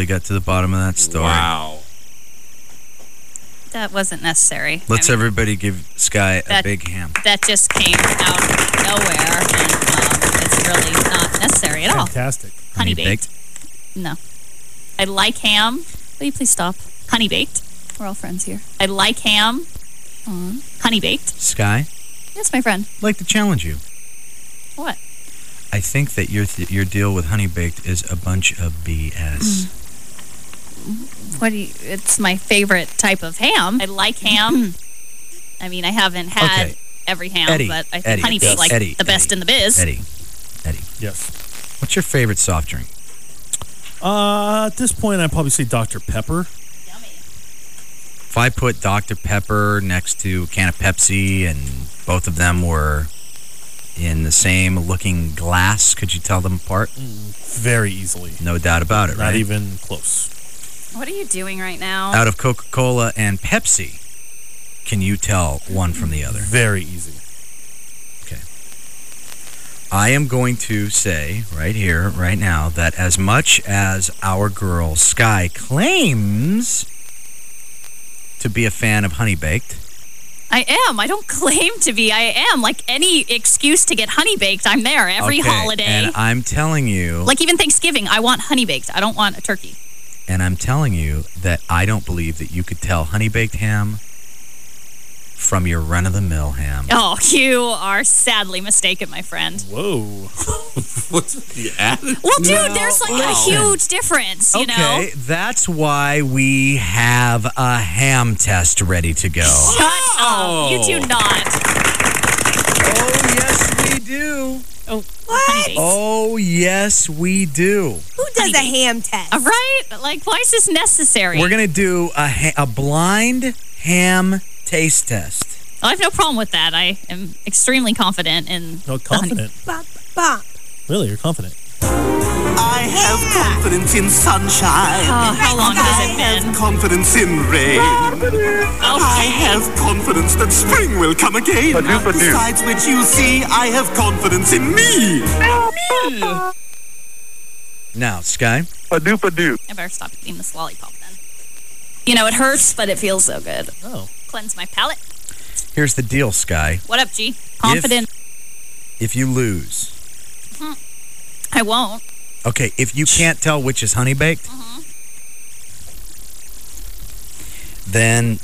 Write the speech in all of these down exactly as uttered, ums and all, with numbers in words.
We got to the bottom of that story. Wow. That wasn't necessary. Let's I mean, everybody give Sky a that- big ham. That just came out of nowhere, and um, it's really not necessary at all. Fantastic. Honey baked. No. I like ham. Will you please stop? Honey baked. We're all friends here. I like ham. Aw. Honey baked. Sky, Yes, my friend. I'd like to challenge you. What? I think that your th- your deal with Honey Baked is a bunch of B S. What do you, it's my favorite type of ham. I like ham. I mean, I haven't had Okay. every ham, Eddie, but I think Eddie, honey baked yes. like Eddie, the best Eddie, in the biz. Eddie, Eddie, Yes. what's your favorite soft drink? Uh, at this point, I'd probably say Doctor Pepper. If I put Doctor Pepper next to a can of Pepsi and both of them were in the same looking glass, could you tell them apart? Very easily. No doubt about it, Not right? even close. What are you doing right now? Out of Coca-Cola and Pepsi, can you tell one from the other? Very easy. Okay. I am going to say right here, right now, that as much as our girl Sky claims to be a fan of Honey Baked, I am. I don't claim to be. I am. Like any excuse to get honey baked, I'm there every okay, holiday. and I'm telling you, Like even Thanksgiving, I want honey baked. I don't want a turkey. and I'm telling you that I don't believe that you could tell Honey Baked ham from your run-of-the-mill ham. Oh, you are sadly mistaken, my friend. Whoa. What's the added? Well, dude, Well, there's like listen. a huge difference, you okay, know? that's why we have a ham test ready to go. Shut up. You do not. Oh, yes, we do. Oh, What? honey baked. Oh, yes, we do. Who does a ham test? All right? Like, why is this necessary? We're going to do a, ha- a blind ham taste test. I have no problem with that. I am extremely confident in No, the honey- confident. Bop, bop. Really, you're confident. I have confidence in sunshine. Oh, how long has it I have been? confidence in rain. I Okay. have confidence that spring will come again. Besides which, you see, I have confidence in me. Now, Sky, I better stop eating this lollipop then. You know, it hurts, but it feels so good. Oh. Cleanse my palate. here's the deal, Sky. What up, G? Confident. If you lose, I won't. okay, if you can't tell which is Honey Baked, then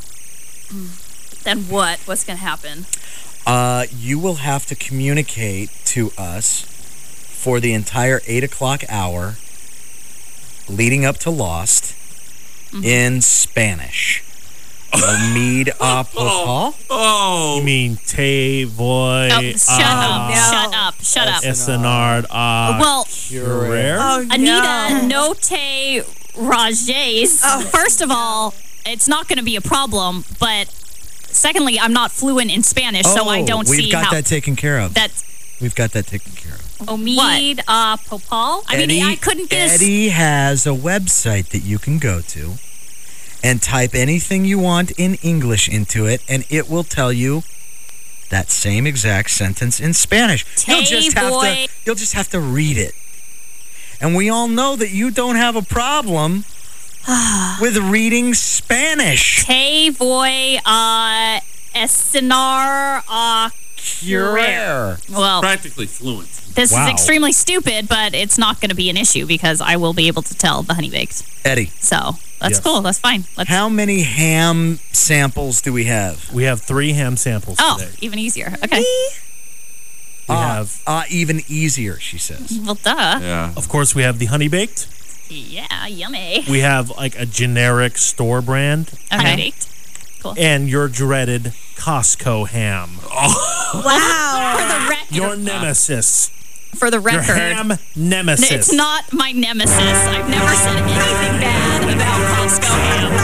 Then what? What's going to happen? uh, you will have to communicate to us for the entire eight o'clock hour leading up to Lost in Spanish. Mead a popal. Oh. You mean Te Voy Oh, shut up. no. Shut up. Shut up. Esenard a Well, Curer? Oh, Anita no. Note Rajes. Oh. First of all, it's not going to be a problem, but secondly, I'm not fluent in Spanish, so I don't Oh, we've see got how that taken care of. that's We've got that taken care of. Omid uh, Popal. I mean, I couldn't get a... Eddie has a website that you can go to and type anything you want in English into it, and it will tell you that same exact sentence in Spanish. You'll just have boy. to you'll just have to read it. And we all know that you don't have a problem with reading Spanish. Te voy a estrenar a Curer. Well, Practically fluent. this Wow. is extremely stupid, but it's not going to be an issue because I will be able to tell the honey baked. Eddie, So that's Yes. cool. That's fine. Let's. how many ham samples do we have? We have three ham samples Oh, today. even easier. Okay. We Ah, have, ah, even easier, she says. Well, duh. Yeah. of course, we have the honey baked. Yeah, yummy. We have like a generic store brand, Honey baked. and your dreaded Costco ham. For Wow. the record. Your nemesis. for the Your record. ham nemesis. It's not my nemesis. I've never said anything bad about Costco ham.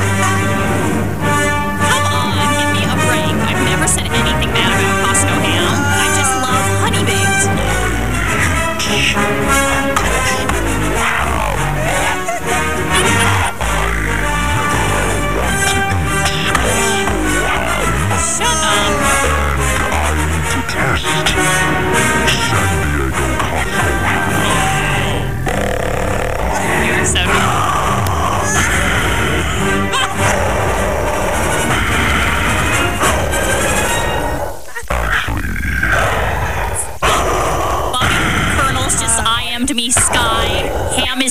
Come on, give me a break. I've never said anything bad about Costco ham. I just love honey baked. Shut up. You're so dumb.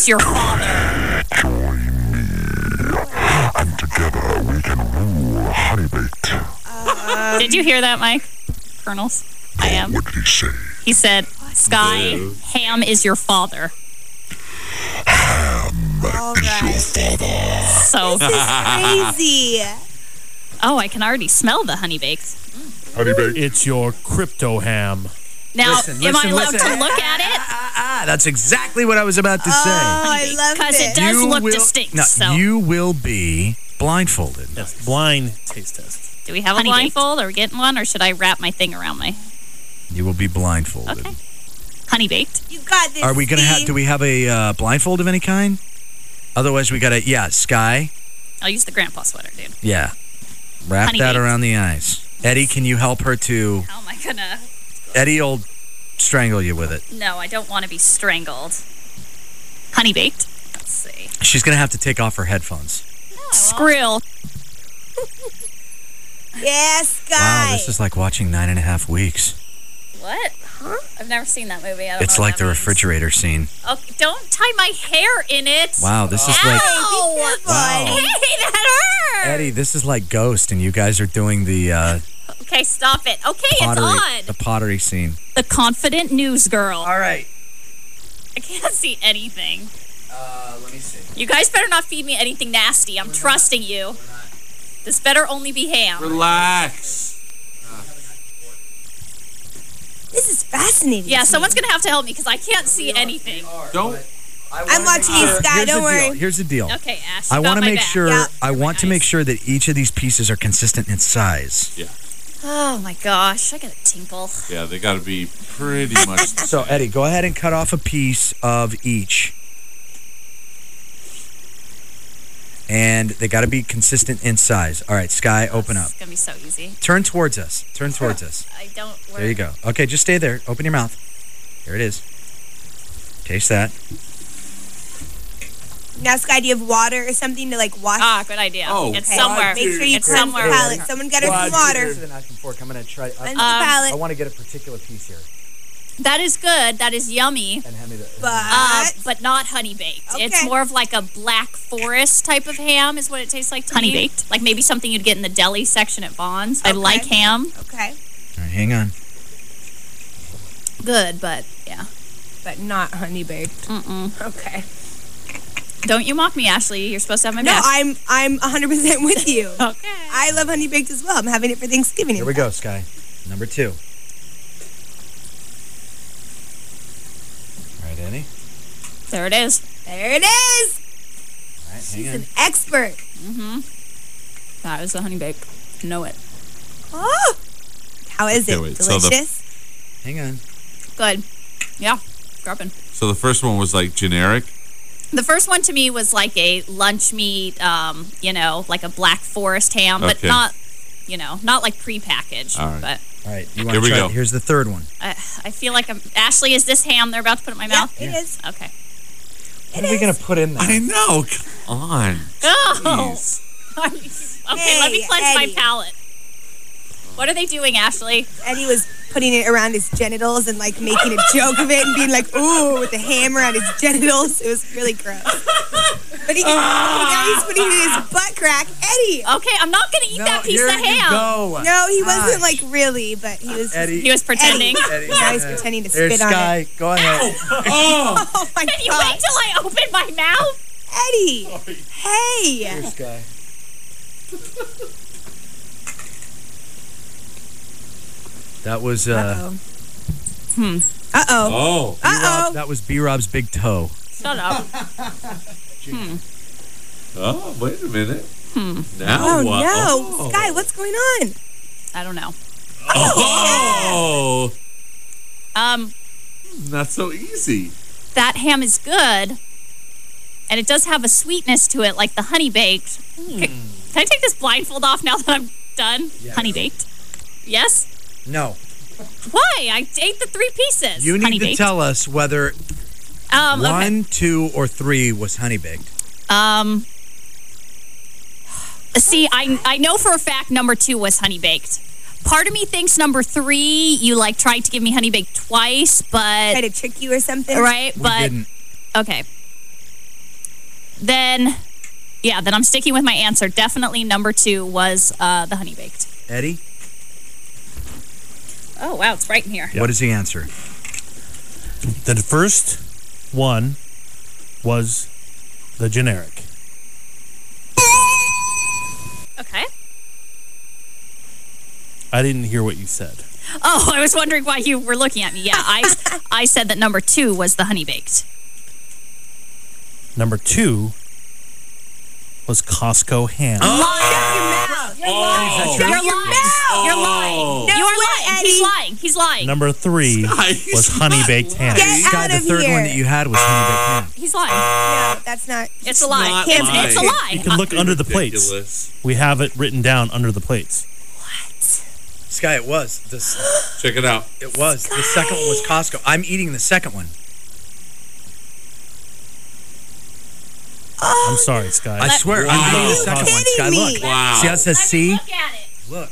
is your father. Join me, and together we can rule Honey Baked. Um, Did you hear that, Mike? Colonels? I am. What did he say? He said, Sky, No. Ham is your father. Ham All is right. your father. So, This is crazy. oh, I can already smell the honey baked. Honey Baked. It's your crypto ham. Now, Listen, am I listen, allowed listen. to look at it? Ah, ah, that's exactly what I was about to say. Oh, I love Because it this. does You look will- distinct. No, so, you will be blindfolded. Yes, blind taste test. do we have a Honey blindfold? Are we getting one, or should I wrap my thing around my You will be blindfolded. okay? Honey baked. You got this. Are we gonna have? Steve. Do we have a uh, blindfold of any kind? Otherwise, we gotta. Yeah, Sky. I'll use the grandpa sweater, dude. Yeah, wrap Honey that baked. around the eyes. Eddie, can you help her to? How am I gonna? Eddie will strangle you with it. No, I don't want to be strangled. Honey baked. Let's see. She's gonna have to take off her headphones. Skrill. Yes, guy. Wow, this is like watching Nine and a Half Weeks. What? Huh? I've never seen that movie. I don't It's know what like that the means. refrigerator scene. Oh, don't tie my hair in it. Wow, this is like Ow! Wow. Hey, that hurt. Eddie. This is like Ghost, and you guys are doing the uh, Okay, stop it. Okay, pottery, it's the on. pottery scene. The confident news girl. All right. I can't see anything. Uh, let me see. You guys better not feed me anything nasty. I'm trusting you. This better only be ham. Relax. This is fascinating. Yeah, to someone's me. gonna have to help me because I can't see anything. Don't. I'm watching you, Sky. Here's Don't the worry. Deal. Here's the deal. Okay, Ash. I you got want to my make back. sure. Yeah. I want to Nice. make sure that each of these pieces are consistent in size. Yeah. Oh my gosh, I got a tinkle. Yeah, they got to be pretty much. the So same. Eddie, go ahead and cut off a piece of each, and they got to be consistent in size. All right, Sky, open up. It's gonna be so easy. Turn towards us. Turn towards us. I don't. Where, There you go. Okay, just stay there. Open your mouth. There it is. Taste that. Now, Sky, do you have water or something to like wash? Ah, good idea. Oh, it's Okay. somewhere. Make sure you it's cleanse somewhere. the palate. Someone got her some water. An knife and fork. I'm gonna try. Cleanse Um, the palate. want to get a particular piece here That is good. That is yummy. and hand me the. But Uh, but not honey baked. It's Okay. more of like a black forest type of ham, is what it tastes like to honey me. Honey baked, like maybe something you'd get in the deli section at Vons. I Okay. like ham. okay, All right, hang on. Good, but yeah. but not honey baked. Mm-mm. Okay. Don't you mock me, Ashley. You're supposed to have my No, back. I'm I'm one hundred percent with you. Okay. I love honey baked as well. I'm having it for Thanksgiving. Here we go, Sky. Number two. All right, Eddie. There it is. There it is. All right, She's hang on. an expert. Mm-hmm. That is the honey baked. Know it. Oh, how is Okay, it? wait, so the- Delicious. Hang on. Good. Yeah. Grubbin. So the first one was like generic. The first one to me was like a lunch meat, um, you know, like a black forest ham, but Okay. not, you know, not like prepackaged. All right. But All right, you Here want we to try? go. Here's the third one. I, I feel like I'm. Ashley, is this ham they're about to put in my mouth? Yep, it Yeah. is. Okay. What are we gonna put in there? I know. Come on. Oh. Jeez. Okay, let me Hey, cleanse Eddie. my palate. What are they doing, Ashley? Eddie was putting it around his genitals and like making a joke of it and being like, "Ooh," with the ham around his genitals. It was really gross. But he, now he's putting it in his butt crack. Eddie. Okay, I'm not gonna eat that piece of ham. Go. No, he wasn't Gosh. like really, but he was. Eddie. He was pretending. Eddie. Now he's pretending to There's spit on Sky. it. Go ahead. Oh. Oh my Can you god, wait till I open my mouth? Eddie! Hey, Here's Sky. That was uh, uh Hmm. oh, uh oh, Oh. uh oh. that was B Rob's big toe. Shut up. Oh, wait a minute. Hmm. Now Oh what? no, Oh. Sky, what's going on? I don't know. Oh. Um, Not so easy. that ham is good, and it does have a sweetness to it, like the honey baked. Can, can I take this blindfold off now that I'm done? Yes. Honey baked. Yes. No, Why? I ate the three pieces. you need honey to baked. tell us whether Um, okay. one, two, or three was honey baked. Um. See, I I know for a fact number two was honey baked. Part of me thinks number three, you like tried to give me honey baked twice, Try but to trick you or something? right, We but didn't. okay. then, yeah, then I'm sticking with my answer. Definitely number two was uh, the honey baked. Eddie, Oh, wow, it's right in here. what is the answer? The first one was the generic. Okay. I didn't hear what you said. Oh, I was wondering why you were looking at me. Yeah, I, I said that number two was the honey baked. Number two was Costco ham. Oh. You're lying. You're lying. No you are way, lying. Eddie. He's lying. He's lying. Number three Guys, was honey baked ham. Get Sky, out the of third here. one that you had was honey baked ham. He's lying. No, that's not. It's a lie. not It's, lying. it's a lie. You can look under the plates. Ridiculous. We have it written down under the plates. Sky, it was. This, Check it out. it was. The second one was Costco. I'm eating the second one. Oh, I'm sorry, Sky. I swear, Wow. I'm eating the Are you second one. kidding Sky, me? look. Wow. See how it says C? Look at it. Look.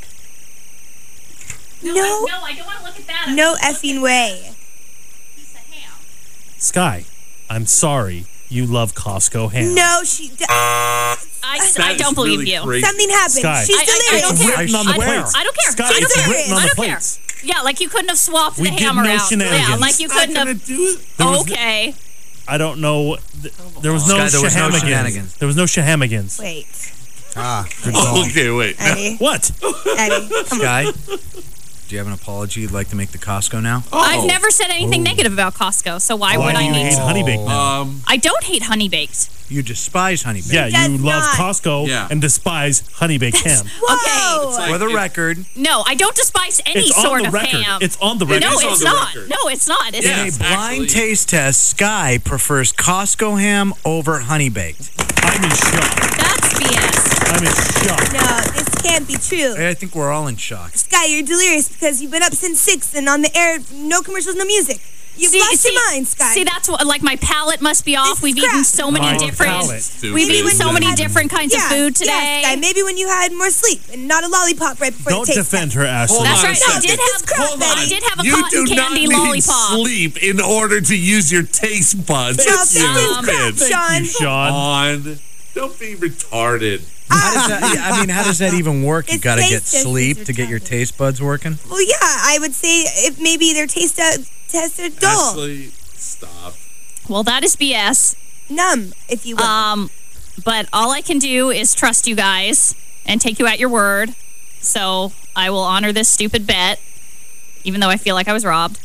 No. No, I don't want to look at that. no effing way. Piece of ham. Sky, I'm sorry. You love Costco ham. No, she. D- I, That I is don't believe really you. crazy. something happened. Sky. She's I- I- I delirious. don't It's care. written on the I don't care. plates. I don't care. Sky, I don't it's care. written on I the don't care. plates. Yeah, like you couldn't have swapped We the did ham no around. Yeah, shenanigans. like you Not couldn't gonna have. do it. There was- Okay. I don't know. Th- There was no Sky, there was no shahamigans. shenanigans. There was no shahamigans. Wait, Ah. Okay, wait. Eddie. What? Eddie, come on. Sky, do you have an apology you'd like to make to Costco now? I've never said anything negative about Costco, so why Why would do I you need hate to? honey baked now? Um, I don't hate honey baked. You despise honey baked. Yeah, does you love not. Costco Yeah. and despise honey baked ham. Whoa. like For the if- record, No, I don't despise any It's on sort the of record. ham. It's on the record. no, It is on it's the not. record. No, it's not. It's Yeah. in a Yes, blind actually. taste test, Sky prefers Costco ham over honey baked. I'm in shock. That's B S. I'm in shock. No, this can't be true. I think we're all in shock. Sky, you're delirious because you've been up since six and on the air, no commercials, no music. You've See- lost see- your mind, Sky. See, that's what, like, my palate must be off. This We've is eaten crap. so many My different. palate. Stupid. We've Maybe eaten when so you many had- different kinds yeah, of food Yeah, today. Sky, maybe when you had more sleep and not a lollipop right before Don't the taste defend test. her, Ashley. Hold That's on a right. I second. did This have. is crap, Hold on. I did have a you cotton do not candy need lollipop. sleep in order to use your taste buds. No, this is Um, crap, Stupid. Sean. You, Sean. On. Don't be retarded. How does that, yeah, I mean, how does that even work? You It's got to get taste test sleep is to get your retarded. taste buds working? Well, yeah, I would say if maybe their taste uh, tests are dull, Actually, stop. Well, that is B S. numb, if you will. Um, but all I can do is trust you guys and take you at your word. So I will honor this stupid bet, even though I feel like I was robbed.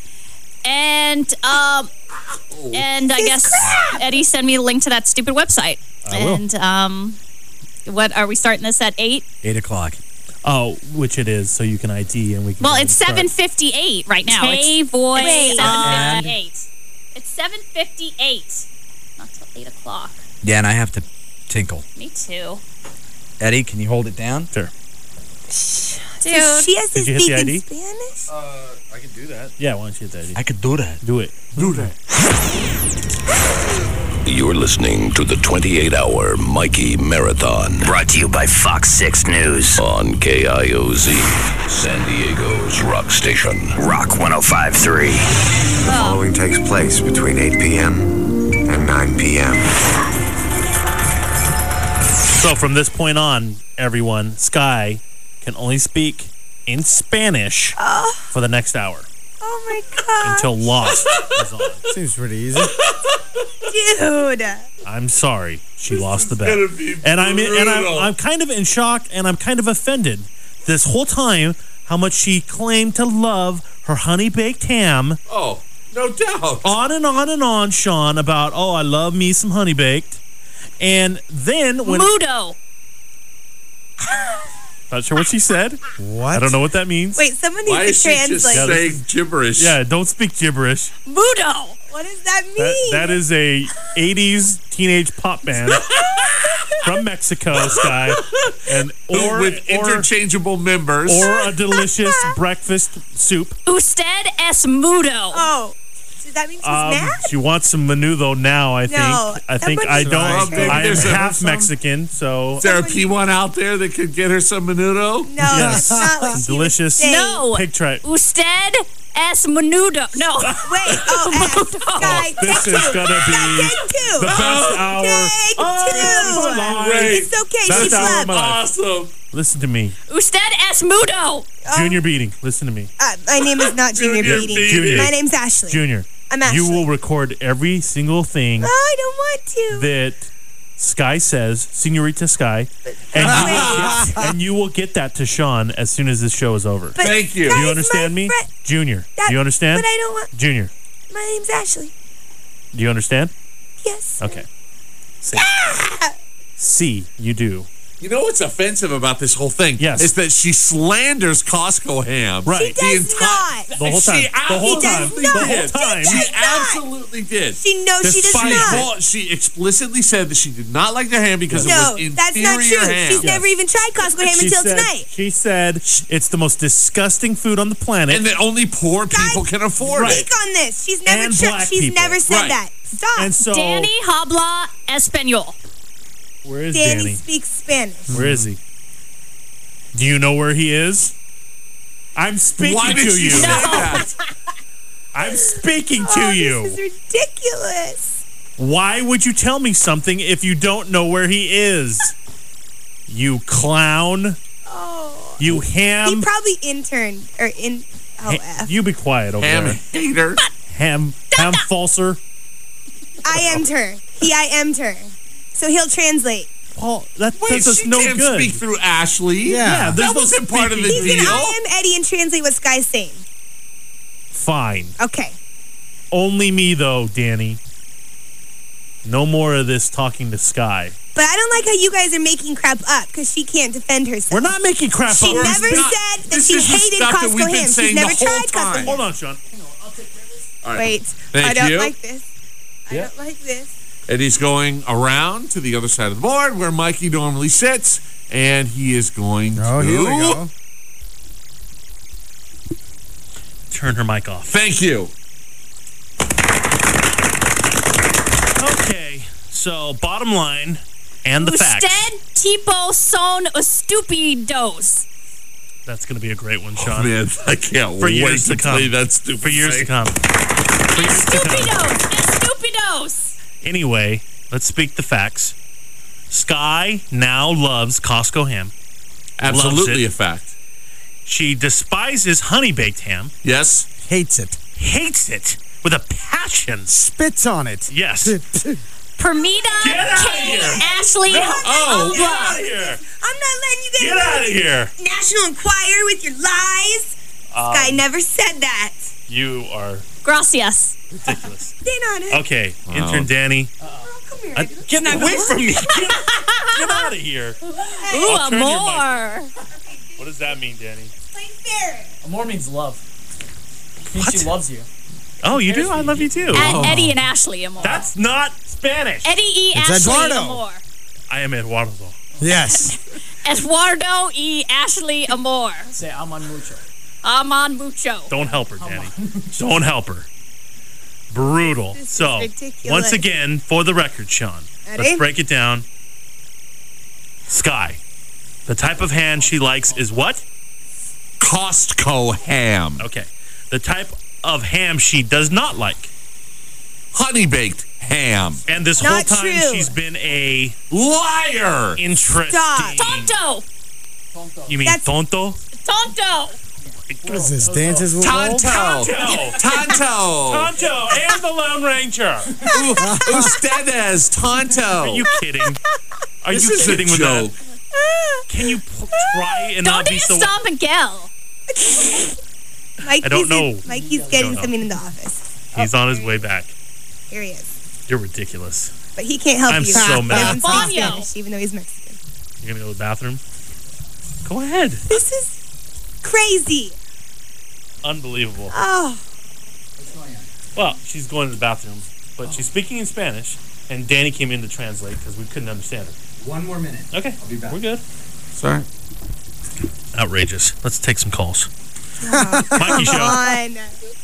And um, and I This guess crap. Eddie send me a link to that stupid website. I will. And um, what are we starting this at eight? Eight o'clock. Oh, which it is, so you can I D and we can. Well, go it's and start. seven fifty-eight right now. Tay It's, voice Wait. seven fifty-eight. It's seven fifty-eight. Not till eight o'clock. Yeah, and I have to tinkle. Me too. Eddie, can you hold it down? Sure. Dude. So she has to Did you hit speak the I in D? Spanish? I can do that. Yeah, why don't you hit that? I could do that. Do it. Do that. You're listening to the twenty-eight hour Mikey Marathon. Brought to you by Fox six News. On K I O Z, San Diego's rock station. Rock one oh five point three. The following takes place between eight p.m. and nine p.m. So from this point on, everyone, Sky can only speak in Spanish for the next hour Oh my god. until Lost is on. Seems pretty easy. Dude. I'm sorry, she lost the bet, gonna be and I'm in, and I'm, brutal. I'm kind of in shock, and I'm kind of offended this whole time how much she claimed to love her honey baked ham. Oh, no doubt. On and on and on, Sean, about oh, I love me some honey baked, and then when Mudo. not sure what she said. What? I don't know what that means. Wait, someone Why needs is to she just translate. saying gibberish? Yeah, don't speak gibberish. Mudo. What does that mean? That, that is a eighties teenage pop band from Mexico, Sky, and or With or, interchangeable members. or a delicious breakfast soup. Usted es mudo. Oh, does that mean she's Um, mad? she wants some menudo now. I think. No, I that think would I be don't. Well, maybe I am there's a- half some- Mexican, so Is there a P one out there that could get her some menudo? No, Yes. that's not what she delicious would say. No. pig tri- Usted es menudo. No. Wait, oh, uh, Sky, This take is two. going to be Sky, take two. the best hour. Take Oh, two. great. It's okay, Best she hour of slept. my life. Awesome. Listen to me. Usted es mudo. Junior Beating, listen to me. Uh, my name is not Junior Junior Beating. Beating. My name's Ashley. Junior, I'm Ashley. you will record every single thing Oh, I don't want to. that Sky says, Senorita Sky, and you, will get, and you will get that to Sean as soon as this show is over. But Thank you. Sky's Do you understand my me? friend. Junior, That- do you understand? But I don't want. Junior, My name's Ashley. do you understand? Yes. Okay. C. C, you do. You know what's offensive about this whole thing? Yes. Is that she slanders Costco ham. Right. She does not. The whole time. She The whole He does time. absolutely The not. whole did. time. She She absolutely did. She knows she does Despite not. Well, she explicitly said that she did not like the ham because No, it was that's not inferior true. ham. She's never even tried Costco ham She until said, tonight. She said it's the most disgusting food on the planet. And that only poor people can afford Right. it. Speak on this. She's never And tried. black She's people. never said Right. that. Stop. And so, Danny habla español. where is Danny Danny? speaks Spanish. Where is he? Do you know where he is? I'm speaking Why did to she you. say that? I'm speaking to Oh, you. This is ridiculous. Why would you tell me something if you don't know where he is? You clown. Oh. You He ham. probably interned or in. Oh, ha- F. you be quiet over Ham there. hater. Ham. Ham falser. I M'd her. He I M'd her. So he'll translate. Well, that Wait, does us she no can't good. speak through Ashley. Yeah, there's that no wasn't part of the speaking. He's deal. gonna I M Eddie and translate what Sky's saying. Fine. Okay. Only me though, Danny. No more of this talking to Sky. But I don't like how you guys are making crap up because she can't defend herself. We're not making crap She up. never We're not- said that this she is the hated stuff that we've Costco been ham. saying She's never the whole tried Costco time. ham. Hold on, Sean. All right. Wait. Thank I don't you. like this. I Yeah. don't like this. And he's going around to the other side of the board where Mikey normally sits, and he is going to... Oh, here we go. Turn her mic off. Thank you. Okay, so bottom line and the facts. Usted tipo son estúpidos. That's going to be a great one, Oh, Sean. man, I can't For wait years to to come. play that stupid For years thing. to come. For years to come. Estúpidos. Estúpidos. Anyway, let's speak the facts. Sky now loves Costco ham. Absolutely a Loves it. fact. She despises honey baked ham. Yes. Hates it. Hates it with a passion. Spits on it. Yes. Permita Get outta K. here. Ashley. Oh. Get out of here. I'm not letting you Get get out of here. National Enquirer with your lies. Um, Sky never said that. You are Gracias. ridiculous. Stand on it. Okay, intern Danny. Oh, come here. Uh, get away from me. Get, get out of here. Ooh, I'll turn your mic. amor. What does that mean, Danny? Play fair. Amor means love. Means she loves you. Oh, you do? I love you too. Ed- Eddie and Ashley amor. That's not Spanish. Eddie E. It's Ashley Eduardo. amor. I am Eduardo. Yes. Eduardo E. Ashley amor. Say aman mucho. Aman mucho. Don't help her, Danny. Don't help her. Brutal. This is So, ridiculous. once again, for the record, Sean, Ready? let's break it down. Sky, the type of ham she likes is what? Costco ham. Okay. The type of ham she does not like. Honey baked ham. And this Not whole time true. she's been a Liar. interesting. Stop. Tonto. You mean That's- tonto? Tonto. What is this? Dances with wolves? Tonto. Tonto. Tonto. Tonto and the Lone Ranger. U- Ustedes. Tonto. Are you kidding? Are This you is a kidding with joke. that? Can you p- try and not ¿Dónde be so? está Miguel? Mikey's I don't know. In, Mikey's getting know. something in the office. He's on his way back. Here he is. You're ridiculous. But he can't help I'm you. so He mad. doesn't speak Ponyo. Spanish, even though he's Mexican. You're gonna go to the bathroom? Go ahead. This is crazy. Unbelievable. Oh, Well, she's going to the bathroom, but she's speaking in Spanish, and Danny came in to translate because we couldn't understand her. One more minute. Okay, I'll be back. we're good. Sorry. Outrageous. Let's take some calls. Mikey Show. on.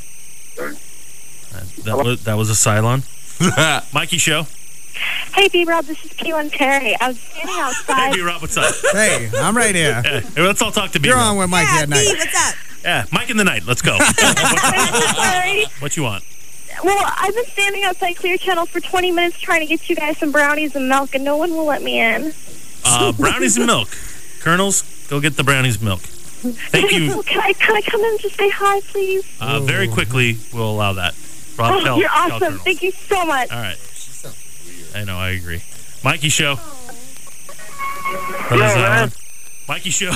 That was that was a Cylon. Mikey Show. Hey, B-Rob, this is Keelan Terry. I was standing outside. Hey, B-Rob, what's up? Hey, I'm right here. Hey, let's all talk to B-Rob. You're on with Mikey Yeah, at night. B, what's up? Yeah, Mike in the Night. Let's go. Sorry. What you want? Well, I've been standing outside Clear Channel for twenty minutes trying to get you guys some brownies and milk, and no one will let me in. Uh, brownies and milk. Colonels, go get the brownies and milk. Thank you. Can I, can I come in and just say hi, please? Uh, very quickly, we'll allow that. Rob, Oh, tell, you're tell awesome. Colonels. Thank you so much. All right. I know, I agree. Mikey Show. What Yo, is that man. on? Mikey Show.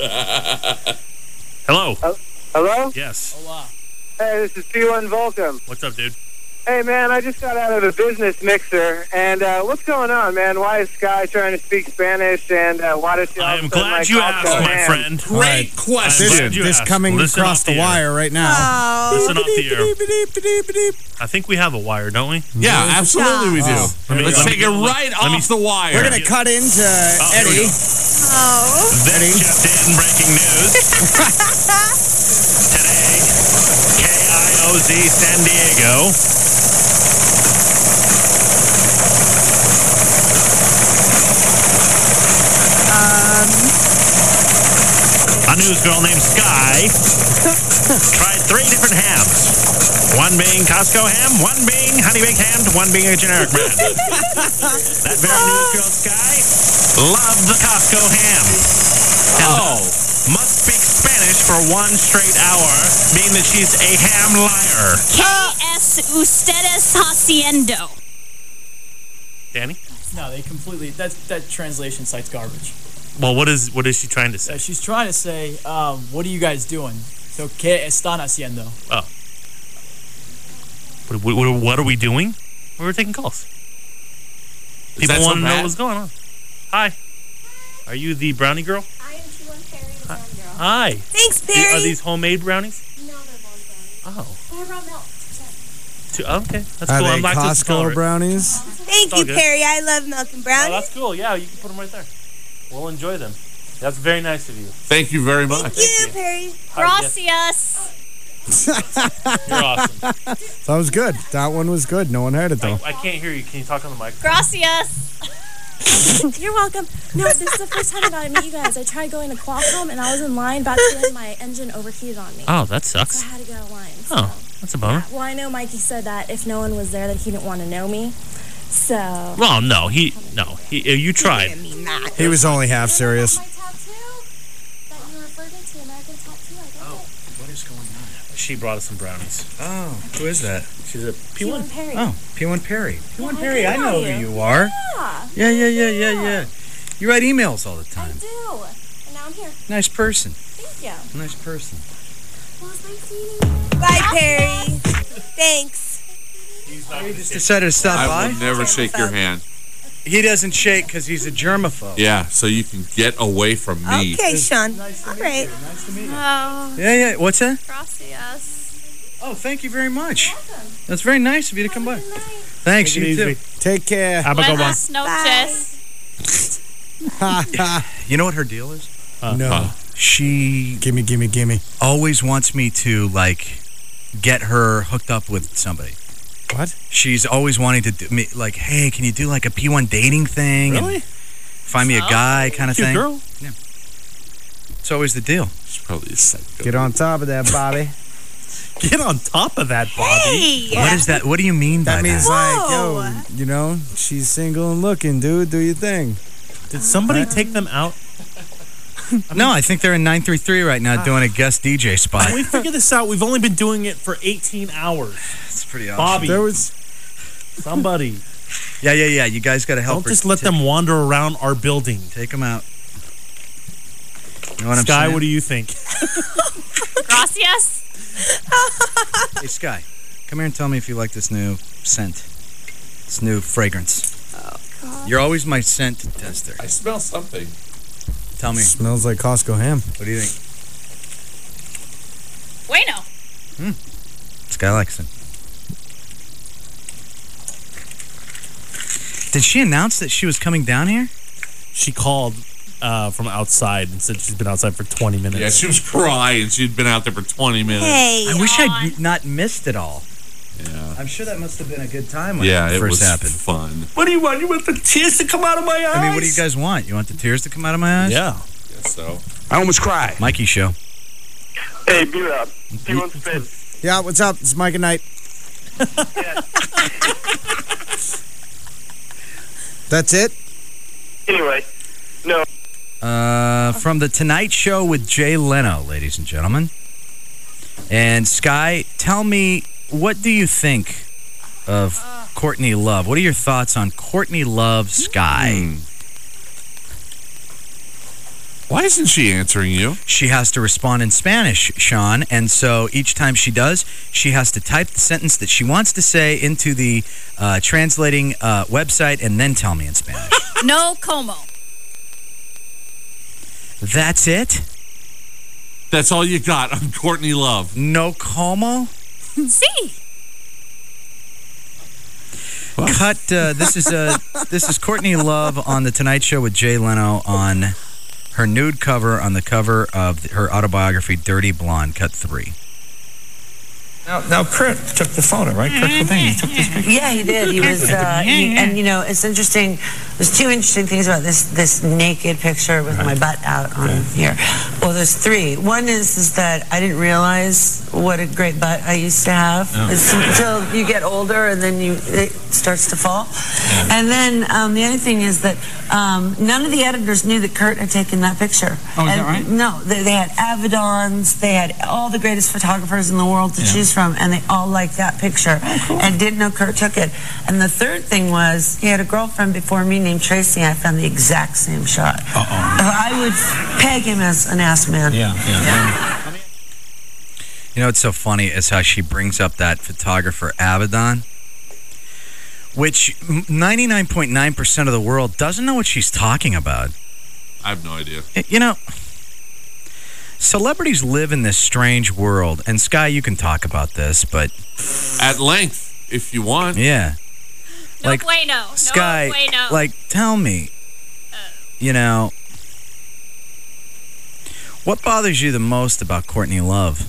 Hello. Hello? Yes. Hey, this is P one Volcom. What's up, dude? Hey, man, I just got out of the business mixer, and uh, what's going on, man? Why is Sky trying to speak Spanish, and uh, why does she I all am of a sudden glad like you Costco asked, my ham? friend. All right. question. This, this coming Listen across off the the air. wire right now. Oh. Listen off the air. I think we have a wire, don't we? Yeah, absolutely we do. Oh. Let me- Let's let me take it get- let- right let me- off the wire. We're going to cut into Oh, here we Eddie. go. Oh. This just in, breaking news. Today, K I O Z San Diego. Um. A news girl named Sky tried three different hams. One being Costco ham, one being honey baked ham, one being a generic brand. That very news girl Sky loved the Costco ham. Oh. Must speak Spanish for one straight hour, meaning that she's a ham liar. ¿Qué es ustedes haciendo? Danny? No, they completely. That that translation site's garbage. Well, what is what is she trying to Uh, say? she's trying to say, um, "What are you guys doing?" So, ¿qué están haciendo? Oh. What, what, what are we doing? We were taking calls. Is People that so want to know bad? what's going on. Hi. Are you the brownie girl? I am P one Perry, the brown girl. Hi. Thanks, Do- Perry. Are these homemade brownies? No, they're bone brownies. Oh. Oh, I brought milk. To, okay. That's Are cool. they I'm lactose Costco intolerant. brownies? Thank It's all you, good. Perry. I love milk and Oh, brownies. that's cool. Yeah, you can put them right there. We'll enjoy them. That's very nice of you. Thank you very much. Thank you, Perry. Gracias. You're awesome. That was good. That one was good. No one heard it, though. I can't hear you. Can you talk on the mic? Gracias. You're welcome. No, this is the first time I got to meet you guys. I tried going to Qualcomm, and I was in line about to end. My engine overheated on me. Oh, that So sucks. I had to get a line. So. Oh, that's a bummer. Well, I know Mikey said that if no one was there, that he didn't want to know me. So. Well, no, he no, he uh, you tried. He was only half serious. My tattoo that you referred me to, American Tattoo. I got it. What is going on? She brought us some brownies. Oh, who is that? She's a P one. Perry. Oh, P one Perry. P one Yeah, Perry, I know you. who you are. Yeah, Yeah, yeah, yeah, yeah, yeah. You write emails all the I time. do. And now I'm here. Nice person. Thank you. Nice person. Well, it's nice meeting you. Bye, Perry. Thanks. He just decided to stop I by. will never shake your hand. He doesn't shake because he's a germaphobe. Yeah, so you can get away from me. Okay, Sean. All right. Oh, Yeah, yeah. What's that? gracias. Oh, thank you very much. That's very nice of you to come by. Thanks, Take it you too. easy. Take care. Have a good one. Buenas noches. You know what her deal is? No. She Gimme, gimme, gimme. always wants me to, like, get her hooked up with somebody. What? She's always wanting to do me, like, hey, can you do, like, a P one dating thing? and Really? Find me a guy kind of Cute thing. girl. It's always the deal. She's probably a psycho. Get on top of that, Bobby. Get on top of that, Bobby. Hey. What is that? What do you mean by That means that? like, yo, you know, she's single and looking, dude. Do your thing. Did somebody take them out? No, I think they're in nine three three right now doing a guest D J spot. Can we figure this out? We've only been doing it for eighteen hours. It's pretty awesome. Bobby, There was somebody. Yeah, yeah, yeah. You guys got to help Don't her. just let ta- them wander around our building. Take them out. You know what I'm Sky, saying? what do you think? Gracias. Hey, Sky, come here and tell me if you like this new scent. This new fragrance. Oh, God. You're always my scent tester. I smell something. Tell me. smells like Costco ham. What do you think? Bueno. Sky likes it. Did she announce that she was coming down here? She called uh, from outside and said she's been outside for twenty minutes. Yeah, she was crying. She'd been out there for twenty minutes. Hey. I wish I'd n- not missed it all. Yeah. I'm sure that must have been a good time when Yeah, it it first was happened. fun. What do you want? You want the tears to come out of my eyes? I mean, what do you guys want? You want the tears to come out of my eyes? Yeah. Guess so. I almost cried. Mikey show. Hey, B-Rob. P one Spin. Yeah, what's up? It's Mike and Knight. That's it? Anyway, no. Uh, from The Tonight Show with Jay Leno, ladies and gentlemen. And Sky, tell me, what do you think of Courtney Love? What are your thoughts on Courtney Love, Sky? Mm. Why isn't she answering you? She has to respond in Spanish, Sean, and so each time she does, she has to type the sentence that she wants to say into the uh, translating uh, website and then tell me in Spanish. No como. That's it? That's all you got on Courtney Love. No como? See. Cut. Uh, this is uh, this is Courtney Love on The Tonight Show with Jay Leno on her nude cover on the cover of her autobiography, Dirty Blonde, cut three. Now, now Kurt took the photo, right? Kurt Cobain took this picture. Yeah, he did. He was, uh, he, and you know, it's interesting. There's two interesting things about this this naked picture with right. my butt out on okay. here. Well, there's three. One is is that I didn't realize what a great butt I used to have oh. it's until you get older and then you it starts to fall. Yeah. And then um, the other thing is that um, none of the editors knew that Kurt had taken that picture. Oh, is and, that right? No, they, they had Avedons, they had all the greatest photographers in the world to yeah. choose from. And they all liked that picture oh, cool. and didn't know Kurt took it. And the third thing was, he had a girlfriend before me named Tracy. I found the exact same shot. Uh-oh. I would peg him as an ass man. Yeah, yeah. yeah. You know what's so funny is how she brings up that photographer Avedon, which ninety-nine point nine percent of the world doesn't know what she's talking about. I have no idea. You know, celebrities live in this strange world, and Sky, you can talk about this, but at length, if you want. Yeah. No like, bueno. Sky, no bueno. like, tell me, uh. you know, what bothers you the most about Courtney Love?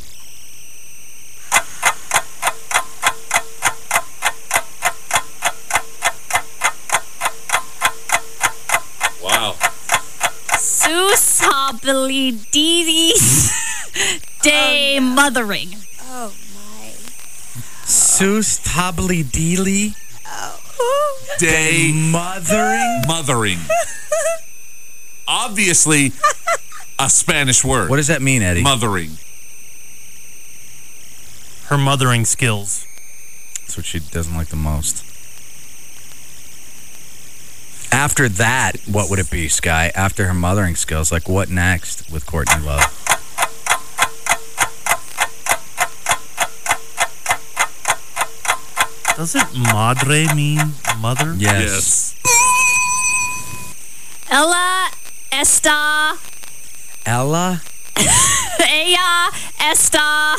Wow. Susabilidis de oh, no. mothering. Oh, my. Susabilidili de mothering? Mothering. Obviously, a Spanish word. What does that mean, Eddie? Mothering. Her mothering skills. That's what she doesn't like the most. After that, what would it be, Sky? After her mothering skills, like what next with Courtney Love? Doesn't madre mean mother? Yes. yes. Ella está. Ella? Ella está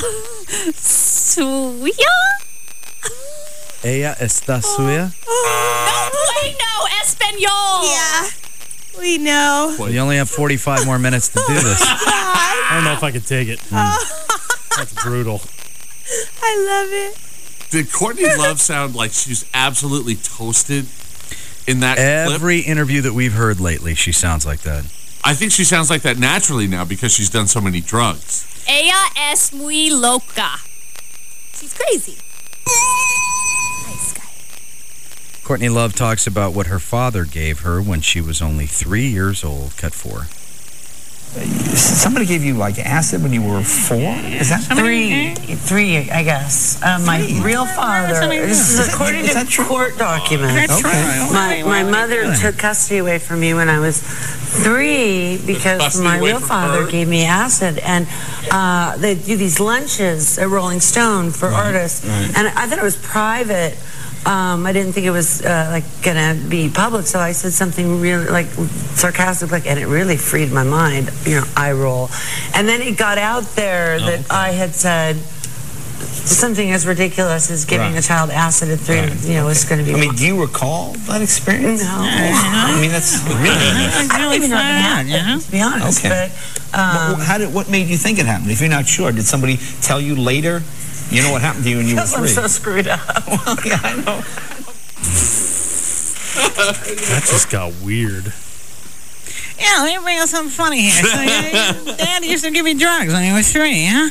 suya? Ella está suya? No bueno, español. Yeah, we know. Well, you only have forty-five more minutes to do this. I don't know if I could take it. Mm. That's brutal. I love it. Did Courtney Love sound like she's absolutely toasted in that Every clip? interview that we've heard lately, she sounds like that. I think she sounds like that naturally now because she's done so many drugs. Ella es muy loca. She's crazy. Nice guy. Courtney Love talks about what her father gave her when she was only three years old. Cut four. Somebody gave you like acid when you were four? Is that three? Three, I guess. Uh, my three. real father. This is according to court documents. Okay. My my mother took custody away from me when I was three because my real father her. gave me acid, and uh, they do these lunches at Rolling Stone for right. artists, right. and I thought it was private. Um, I didn't think it was uh, like gonna be public, so I said something really like sarcastic, like, and it really freed my mind. You know, eye roll, and then it got out there that oh, okay. I had said something as ridiculous as giving right. a child acid at three. Right. You know, was going to be. I mean, do you recall that experience? No, I mean that's really really fun. Yeah, to be honest. Okay. But um, how did what made you think it happened? If you're not sure, did somebody tell you later? You know what happened to you when you were three? I'm so screwed up. Well, yeah, I know. That just got weird. Yeah, Yeah, let me bring up something funny here. So, yeah, Dad used to give me drugs when he was three. Huh?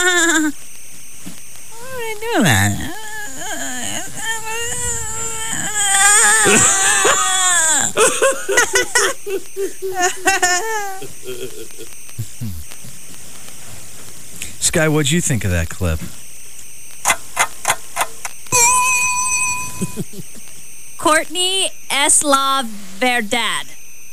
Why would I do that? Sky, what'd you think of that clip? Courtney es la verdad.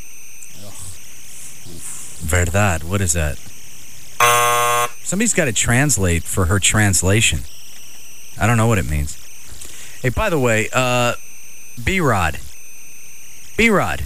Verdad, what is that? Somebody's got to translate for her translation. I don't know what it means. Hey, by the way, uh, B-Rod. B-Rod.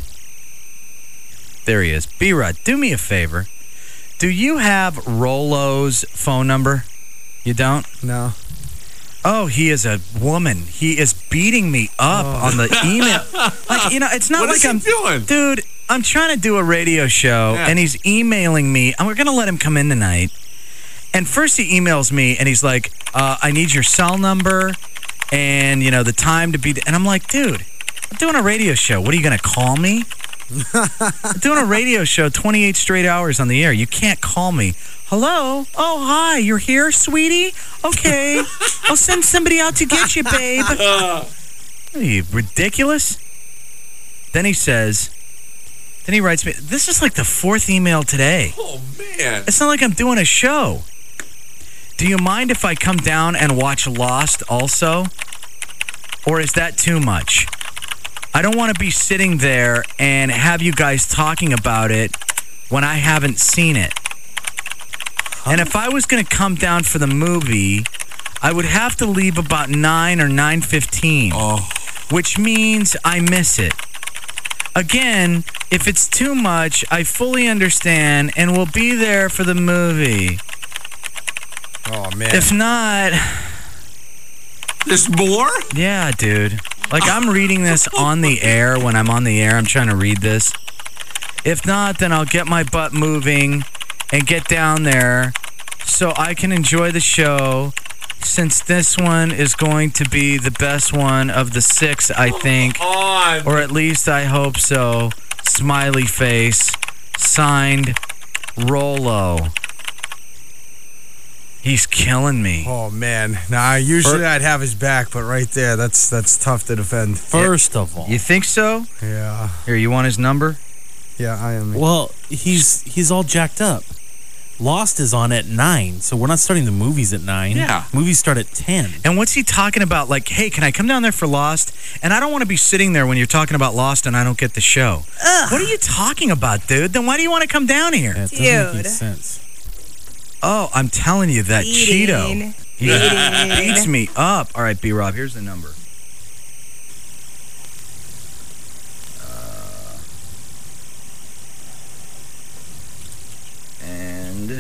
There he is. B-Rod, do me a favor. Do you have Rolo's phone number? You don't? No. Oh, he is a woman. He is beating me up Oh. on the email. Like, you know, it's not What like is he I'm doing? Dude, I'm trying to do a radio show, Yeah. and he's emailing me, and we're going to let him come in tonight. And first he emails me, and he's like, uh, I need your cell number and, you know, the time to be... And I'm like, dude, I'm doing a radio show. What, are you going to call me? I'm doing a radio show, twenty-eight straight hours on the air. You can't call me. Hello? Oh, hi. You're here, sweetie? Okay. I'll send somebody out to get you, babe. Are you ridiculous? Then he says... Then he writes me... This is like the fourth email today. Oh, man. It's not like I'm doing a show. Do you mind if I come down and watch Lost also? Or is that too much? I don't want to be sitting there and have you guys talking about it when I haven't seen it. And if I was going to come down for the movie, I would have to leave about nine or nine fifteen, Oh. which means I miss it. Again, if it's too much, I fully understand and will be there for the movie. Oh, man. If not... There's more? Yeah, dude. Like, I'm reading this on the air. When I'm on the air, I'm trying to read this. If not, then I'll get my butt moving and get down there so I can enjoy the show, since this one is going to be the best one of the six, I think. On. Or at least I hope so. Smiley face. Signed, Rolo. He's killing me. Oh, man. Nah, usually I'd have his back, but right there, that's that's tough to defend. First of all. You think so? Yeah. Here, you want his number? Yeah, I am. Well, he's he's all jacked up. Lost is on at nine, so we're not starting the movies at nine. Yeah. Movies start at ten. And what's he talking about? Like, hey, can I come down there for Lost? And I don't want to be sitting there when you're talking about Lost and I don't get the show. Ugh. What are you talking about, dude? Then why do you want to come down here? Yeah, it doesn't make any Dude. sense. Oh, I'm telling you, that Eating. Cheeto. He Eating. beats me up. All right, B-Rob, here's the number. Uh, and...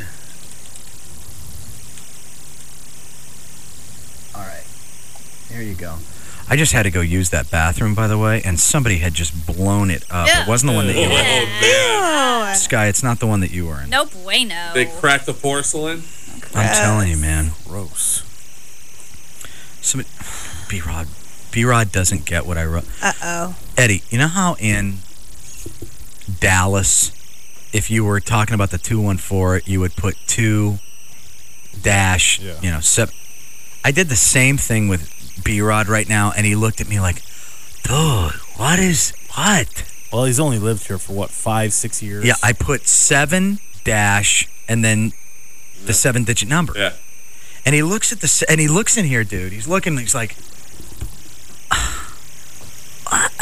All right. Here you go. I just had to go use that bathroom, by the way, and somebody had just blown it up. It wasn't the one that you were in. Yeah. Sky, it's not the one that you were in. No bueno. They cracked the porcelain? I'm telling you, man. Gross. Somebody, B-Rod. B-Rod doesn't get what I wrote. Uh-oh. Eddie, you know how in Dallas, if you were talking about the two one four, you would put two dash, Yeah. you know, seven. I did the same thing with B-Rod right now, and he looked at me like, dude, what is, what? Well, he's only lived here for, what, five, six years? Yeah, I put seven dash and then the seven-digit number. Yeah. And he looks at the, se- and he looks in here, dude. He's looking, he's like, what?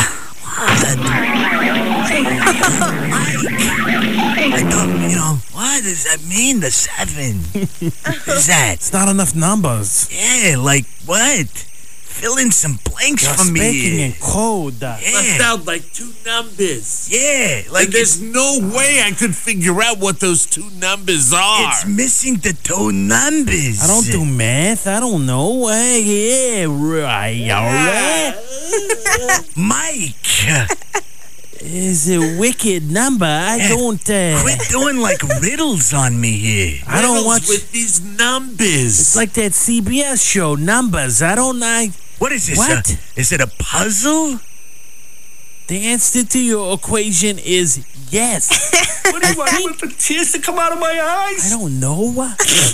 I don't, you know, what does that mean, the seven? What is that? It's not enough numbers. Yeah, like, what? Fill in some blanks You're for speaking me. in code. Left out like two numbers. Yeah, like And there's no way I could figure out what those two numbers are. it's missing the two numbers. I don't do math. I don't know. Hey, yeah, right. All right. Mike. It's a wicked number. I don't. Uh, Quit doing like riddles on me here. I don't Riddles watch. with these numbers. It's like that C B S show, Numbers. I don't know. What is this? What? A, is it a puzzle? The answer to your equation is yes. What do you want with the tears to come out of my eyes? I don't know.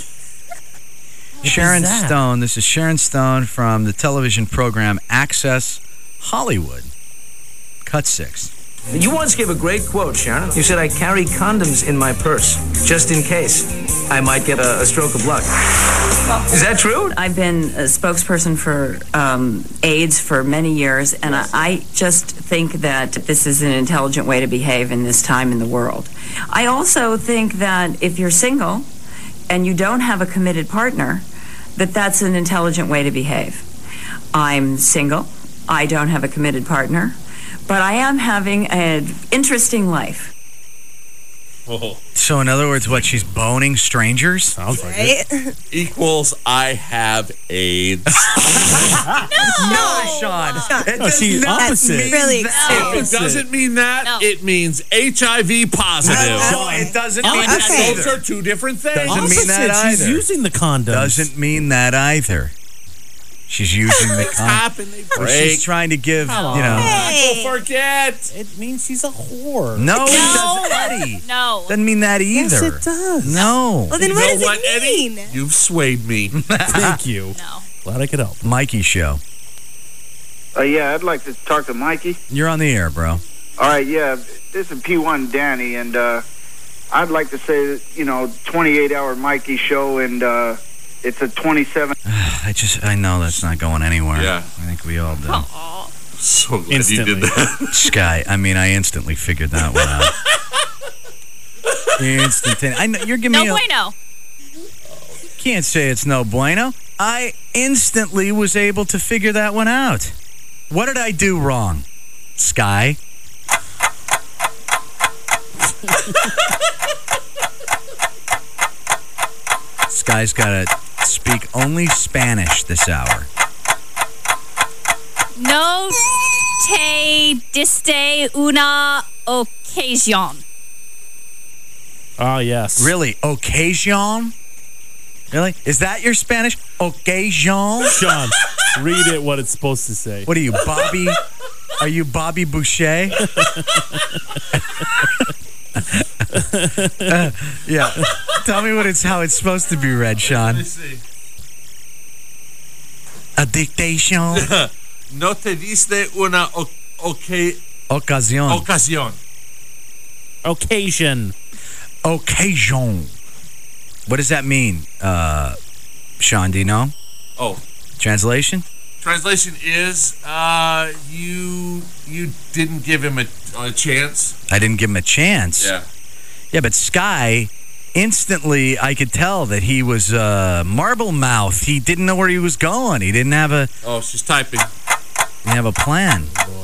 Sharon is that? Stone. This is Sharon Stone from the television program Access Hollywood. Cut six. You once gave a great quote, Sharon. You said, I carry condoms in my purse, just in case I might get a, a stroke of luck. Is that true? I've been a spokesperson for um, AIDS for many years, and I, I just think that this is an intelligent way to behave in this time in the world. I also think that if you're single and you don't have a committed partner, that that's an intelligent way to behave. I'm single. I don't have a committed partner. But I am having an interesting life. Oh. So, in other words, what, she's boning strangers? Sounds like it. Equals I have AIDS. No, Sean. It No, does see, not opposite. mean Really that. If it doesn't mean that, No. it means H I V positive. No, it doesn't mean And that Okay. Those either. are two different things. Doesn't mean that Opposite, she's either. using the condoms. Doesn't mean that either. She's using the Things con- happen, they Well, break. she's trying to give, you know. Hey. Don't forget. It means she's a whore. No, it No. doesn't, Eddie. No. Doesn't mean that Yes, either. it does. No. Well, then You what know does what, it Eddie? mean? You've swayed me. Thank you. No. Glad I could help. Mikey show. Uh, yeah, I'd like to talk to Mikey. You're on the air, bro. All right, yeah, this is P one Danny, and uh, I'd like to say, you know, twenty-eight hour Mikey show, and uh, it's a twenty-seven. I just, I know that's not going anywhere. Yeah. I think we all do. So glad Instantly. you did that. Sky, I mean, I instantly figured that one out. Instantaneous. I know, you're giving No me a, bueno. can't say it's no bueno. I instantly was able to figure that one out. What did I do wrong, Sky? Sky's got to speak only Spanish this hour. No te diste una ocasión. Oh, yes. Really? Occasion? Really? Is that your Spanish? Occasion? Sean, read it what it's supposed to say. What are you, Bobby? Are you Bobby Boucher? Uh, yeah. Tell me what it's how it's supposed to be read, Sean. Let me see. A dictation. No te diste una o- okay Occasion. ocasión. Occasion. Occasion. What does that mean, uh, Sean? Do you know? Oh, Translation? translation is uh, you you didn't give him a, a chance. I didn't give him a chance. Yeah. Yeah, but Sky, instantly, I could tell that he was uh, marble mouth. He didn't know where he was going. He didn't have a Oh, she's typing. didn't have a plan.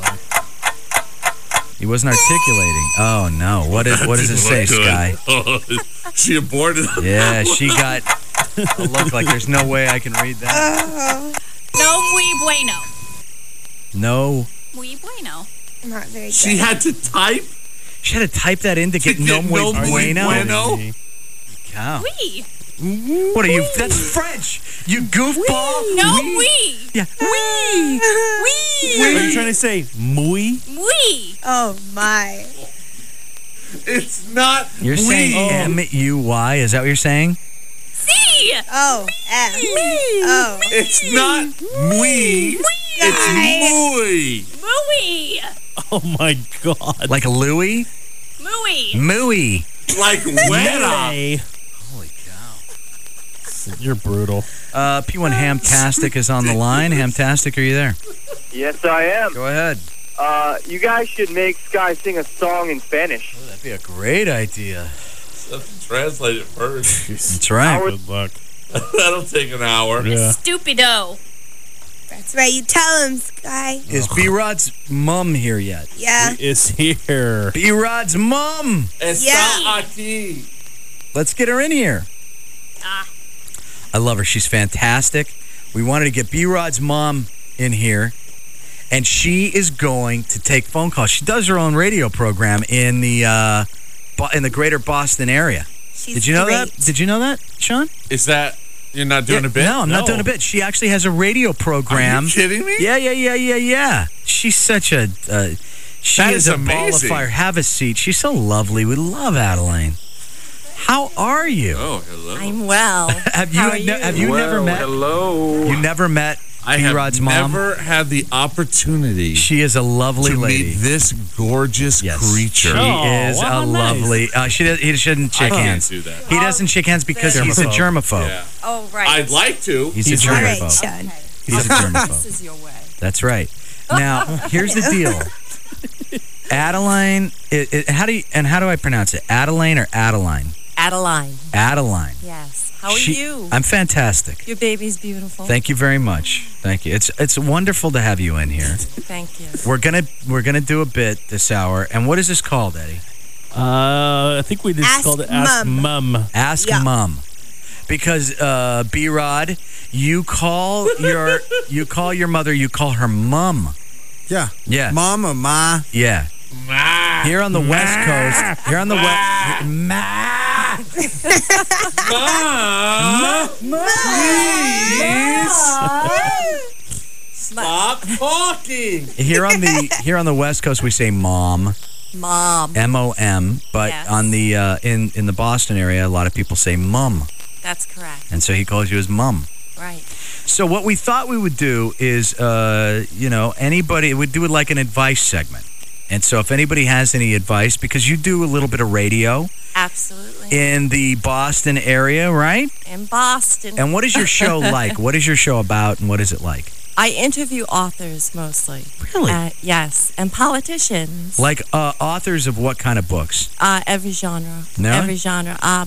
He wasn't articulating. Oh no! What is what does it say, Sky? Oh, she aborted. Yeah, she got a look like there's no way I can read that. No muy bueno. No. Muy bueno. Not very good. She had to type. She had to type that in to get To no get muy no muy bueno. bueno. Cow. Oui. What are you? That's French. You goofball. No Oui. oui. Yeah. Oui. Oui. Are you trying to say muy? Oui. Oh, my. It's not. You're we. saying M U Y? Is that what you're saying? Si. Oh, F. Oh. It's not muy. It's muy. Muy. Oh, my God. Like Louis? Muy. Mooey. Like where? Hey. Holy cow. You're brutal. Uh, P one Hamtastic is on the line. Hamtastic, are you there? Yes, I am. Go ahead. Uh, you guys should make Sky sing a song in Spanish. Oh, that'd be a great idea. Have to translate it first. That's right. Good luck. That'll take an hour. Yeah. Stupido. That's right. You tell him, Sky. Is B-Rod's mum here yet? Yeah. Is here. B-Rod's mum. Está Yeah. aquí. Let's get her in here. Ah. I love her. She's fantastic. We wanted to get B-Rod's mom in here, and she is going to take phone calls. She does her own radio program in the uh, Bo- in the greater Boston area. She's Did you know great. that? Did you know that, Sean? Is that you're not doing Yeah, a bit? No, I'm not doing a bit. She actually has a radio program. Are you kidding me? Yeah, yeah, yeah, yeah, yeah. She's such a. Uh, She That is, is a ball of amazing. fire. Have a seat. She's so lovely. We love Adeline. How are you? Oh, hello. I'm well. Have you, How are ne- you? have you never Well, met? hello. You never met I B-Rod's have mom? never had the opportunity. She is a lovely to lady. meet this gorgeous creature. She is a lovely. Uh, she does, he shouldn't shake I can't hands. do that. He doesn't shake hands because he's a germaphobe. Yeah. Oh, right. I'd like to. He's, a All right, germaphobe. Sean. He's a germaphobe. This is your way. That's right. Now, here's the deal. Adeline, it, it, how do you, and how do I pronounce it? Adeline or Adeline? Adeline. Adeline. Yes. How are She- you? I'm fantastic. Your baby's beautiful. Thank you very much. Thank you. It's it's wonderful to have you in here. Thank you. We're gonna we're gonna do a bit this hour, and what is this called, Eddie? Uh, I think we just Ask called it Ask Mum. Mum. Ask Mum, because uh, B-Rod, you call your you call your mother, you call her Mum. Yeah. Yeah. Mom or ma. Yeah. Here on the West Coast, here on the West, Ma. Ma, please stop talking. Here on the here on the West Coast, we say Mom. Mom. M O M, but Yes. on the uh, in in the Boston area, a lot of people say Mum, That's correct. and so he calls you his Mum. Right. So what we thought we would do is, uh, you know, anybody would do it like an advice segment, and so if anybody has any advice, because you do a little bit of radio Absolutely. in the Boston area, right? In Boston. And what is your show like? What is your show about, and what is it like? I interview authors mostly. Really? Uh, yes. And politicians. Like uh, authors of what kind of books? Uh, every genre. No? Every genre. Um,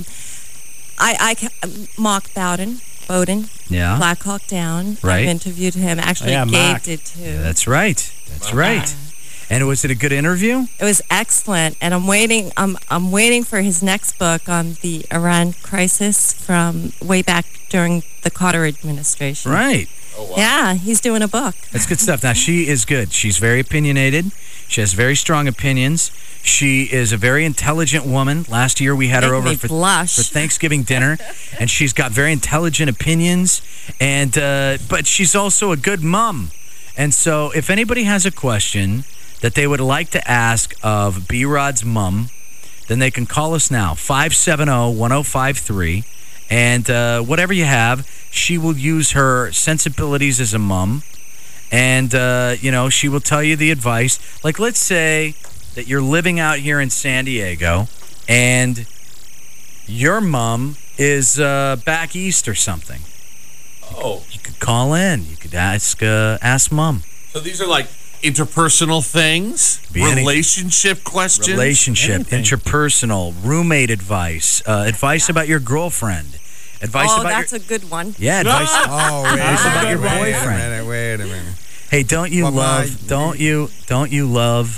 I, I, ca- Mark Bowden. Bowden. Yeah. Black Hawk Down. Right. I've interviewed him. Actually, Oh, yeah, Gabe Mark. did too. Yeah, that's right. That's right. And was it a good interview? It was excellent, and I'm waiting. I'm I'm waiting for his next book on the Iran crisis from way back during the Carter administration. Right. Yeah, he's doing a book. That's good stuff. Now, she is good. She's very opinionated. She has very strong opinions. She is a very intelligent woman. Last year, we had her Make over me for, blush. for Thanksgiving dinner, and she's got very intelligent opinions. And uh, but she's also a good mom. And so, if anybody has a question that they would like to ask of B-Rod's mom, then they can call us now, five seven zero, one zero five three. And uh, whatever you have, she will use her sensibilities as a mom. And, uh, you know, she will tell you the advice. Like, let's say that you're living out here in San Diego and your mom is uh, back east or something. Oh. You could call in. You could ask, uh, ask mom. So these are like interpersonal things, Be any- relationship questions, Relationship, Anything. interpersonal, roommate advice, uh, advice about your girlfriend, advice oh, about that's your... a good one. Yeah, advice, Oh, wait, advice a about minute, your wait a boyfriend. minute, wait a minute. Hey, don't you Well, my- love? Don't you? Don't you love?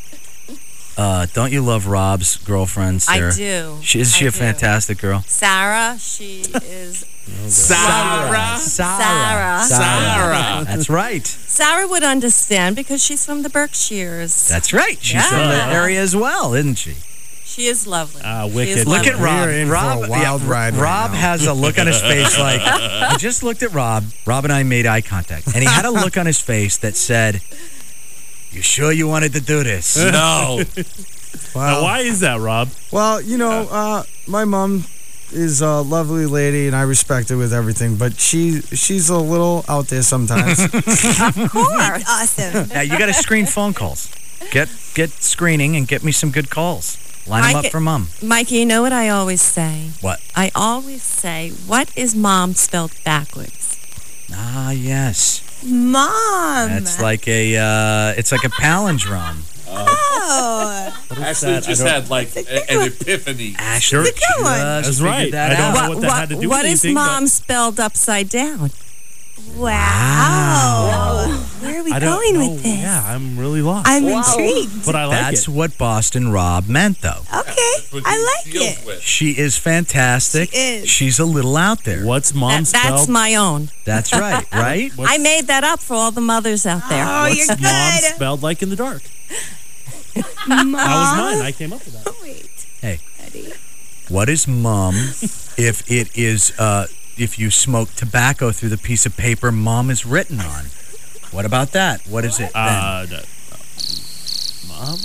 Uh, don't you love Rob's girlfriend, I Sarah? do. She is she I a do. fantastic girl? Sarah, she is. Sarah. Sarah. Sarah. That's right. Sarah would understand because she's from the Berkshires. That's right. She's Yeah. from the area as well, isn't she? She is lovely. Ah, She wicked. is Look at lovely. Rob. We're in for Rob, a wild yeah, ride right Rob now. has a look on his face like I just looked at Rob. Rob and I made eye contact, and he had a look on his face that said, "You sure you wanted to do this?" No. Now, why is that, Rob? Well, you know, uh, my mom is a lovely lady, and I respect her with everything, but she she's a little out there sometimes. Of course. Awesome. Now you got to screen phone calls. Get get screening and get me some good calls. Line them up Mikey- for mom. Mikey, you know what I always say? What? I always say, what is mom spelled backwards? Ah, yes. Mom. That's like a uh, it's like a palindrome. Oh. Ashley that? I just don't- had like a- an epiphany. Ashley That's a good one. just That's figured right. that I don't out. know what that had to do with what is anything, but- mom spelled upside down? Wow. Where are we I don't going know. with this? Yeah, I'm really lost. I'm intrigued. but I like That's it. what Boston Rob meant, though. Okay. What I he like deals it. with. She is fantastic. She is. She's a little out there. What's mom That- spelled? that's my own. That's right, right? What's, I made that up for all the mothers out there. Oh, what's you're mom good. spelled like in the dark? Mom. That was mine. I came up with that. Wait. Hey, Eddie. what is mom if it is uh, if you smoke tobacco through the piece of paper mom is written on? What about that? What is it then? Uh, that- Mom?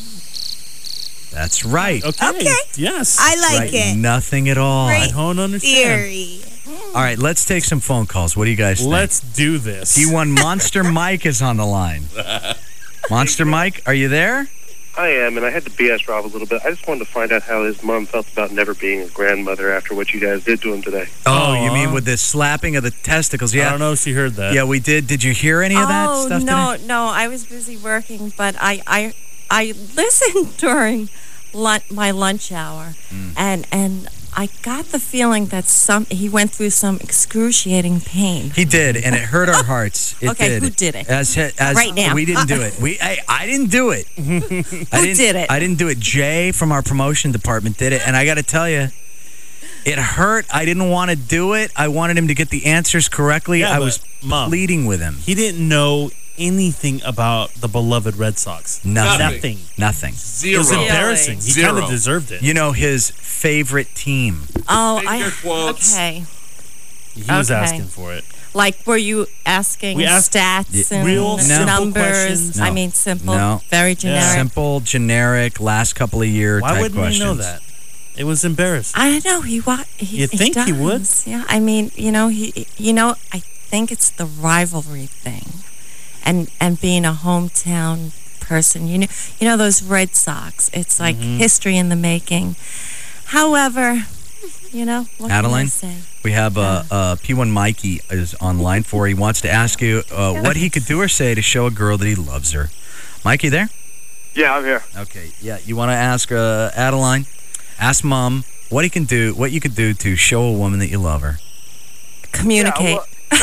That's right. Okay. Okay. Yes. I like right. it. Nothing at all. Great I don't understand. theory. All right, let's take some phone calls. What do you guys think? Let's do this. P one Monster Mike is on the line. Monster Mike, are you there? I am, and I had to B S Rob a little bit. I just wanted to find out how his mom felt about never being a grandmother after what you guys did to him today. Oh, you mean with the slapping of the testicles? Yeah. I don't know if she heard that. Yeah, we did. Did you hear any of that oh, stuff no, today? no. I was busy working, but I, I, I listened during lun- my lunch hour, Mm. and and I got the feeling that some he went through some excruciating pain. He did, and it hurt our hearts. It Okay, did. who did it? As, as Right now. we didn't do it. We I, I didn't do it. I Who didn't, did it? I didn't do it. Jay from our promotion department did it, and I got to tell you, it hurt. I didn't want to do it. I wanted him to get the answers correctly. Yeah, I but, was Mom, pleading with him. He didn't know anything about the beloved Red Sox. Nothing. Nothing. Nothing. It was embarrassing. He kind of deserved it. You know his favorite team. Oh, I okay. He was Okay. asking for it. Like, were you asking We asked stats and real simple numbers? questions. I No. mean, simple, No. very generic. Simple, generic, last couple of year Why type wouldn't questions. we know that? It was embarrassing. I don't know. He wa- he. You think he would? does. Yeah. I mean, you know, he. You know, I think it's the rivalry thing, and and being a hometown person. You know, you know those Red Sox. It's like Mhm. history in the making. However, you know, what Adeline, can I say? we have uh, uh, P one Mikey is on line four. He wants to ask you uh, what he could do or say to show a girl that he loves her. Mikey, there? Yeah, I'm here. Okay, yeah. You want to ask uh, Adeline? Ask Mom what he can do, what you could do to show a woman that you love her. Communicate.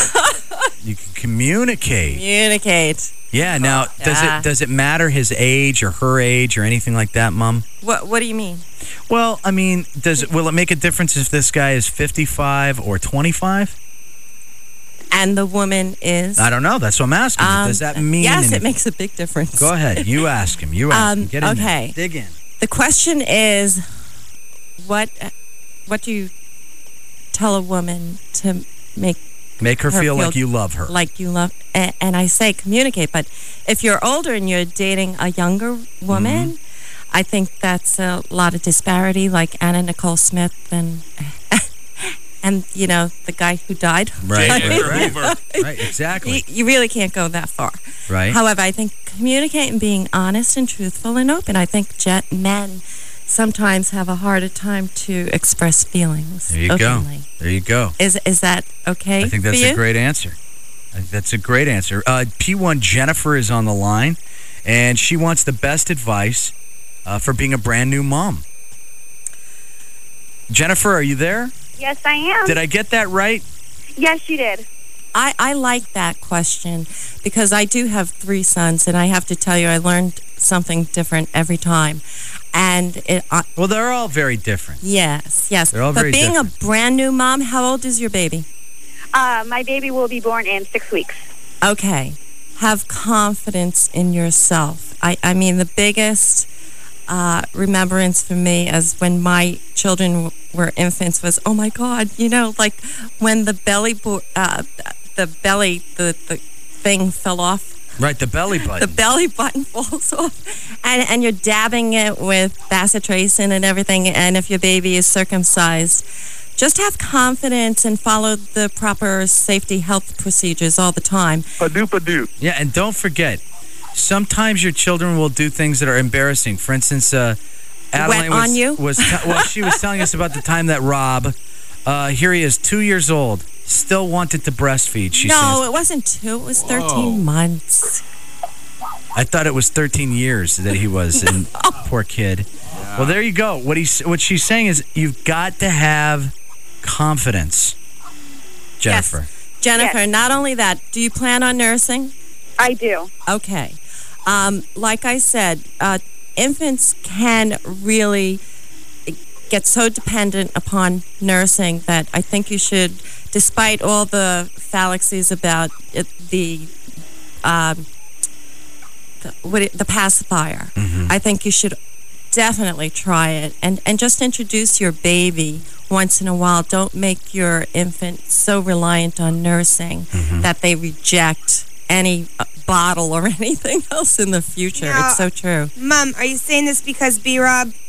You can communicate. Communicate. Yeah. Now, does Yeah. it does it matter his age or her age or anything like that, Mom? What What do you mean? Well, I mean, does it, will it make a difference if this guy is fifty-five or twenty-five? And the woman is. I don't know. That's what I'm asking. you. Um, Does that mean? Yes, it anything? makes a big difference. Go ahead. You ask him. You ask Um, him. Get in okay. there. Dig in. The question is, what what do you tell a woman to make Make her feel like you love her. Like you love, and, and I say communicate. But if you're older and you're dating a younger woman, Mm-hmm. I think that's a lot of disparity. Like Anna Nicole Smith and and you know the guy who died. Right, I mean, right, right. Right, exactly. You, you really can't go that far. Right. However, I think communicating and being honest and truthful and open. I think jet men sometimes have a harder time to express feelings There you openly. go. There you go. Is is that okay? I think that's for you? a great answer. I think that's a great answer. Uh, P one Jennifer is on the line, and she wants the best advice uh, for being a brand new mom. Jennifer, are you there? Yes, I am. Did I get that right? Yes, you did. I, I like that question because I do have three sons, and I have to tell you, I learned something different every time. And it, uh, well, they're all very different. Yes, yes. They're all but very being different. a brand new mom, how old is your baby? Uh, my baby will be born in six weeks. Okay. Have confidence in yourself. I, I mean, the biggest uh, remembrance for me as when my children w- were infants was, oh my God, you know, like when the belly, bo- uh, the belly, the, the thing fell off. Right, the belly button. The belly button falls off, and and you're dabbing it with bacitracin and everything. And if your baby is circumcised, just have confidence and follow the proper safety health procedures all the time. Padoop-a-doop. Yeah, and don't forget, sometimes your children will do things that are embarrassing. For instance, uh, Adeline Wet was, on you? was t- well, she was telling us about the time that Rob, uh, here he is, two years old, still wanted to breastfeed. She no, says. it wasn't two. It was thirteen months. I thought it was thirteen years that he was, and poor kid. Well, there you go. What he's, what she's saying is, you've got to have confidence, Jennifer. Jennifer, not only that, do you plan on nursing? I do. Okay. Um, like I said, uh, infants can really get so dependent upon nursing that I think you should, despite all the fallacies about it, the, um, the, what it, the pacifier, Mm-hmm. I think you should definitely try it and, and just introduce your baby once in a while. Don't make your infant so reliant on nursing Mm-hmm. that they reject any uh, bottle or anything else in the future. Now, it's so true. Mom, are you saying this because B-Rob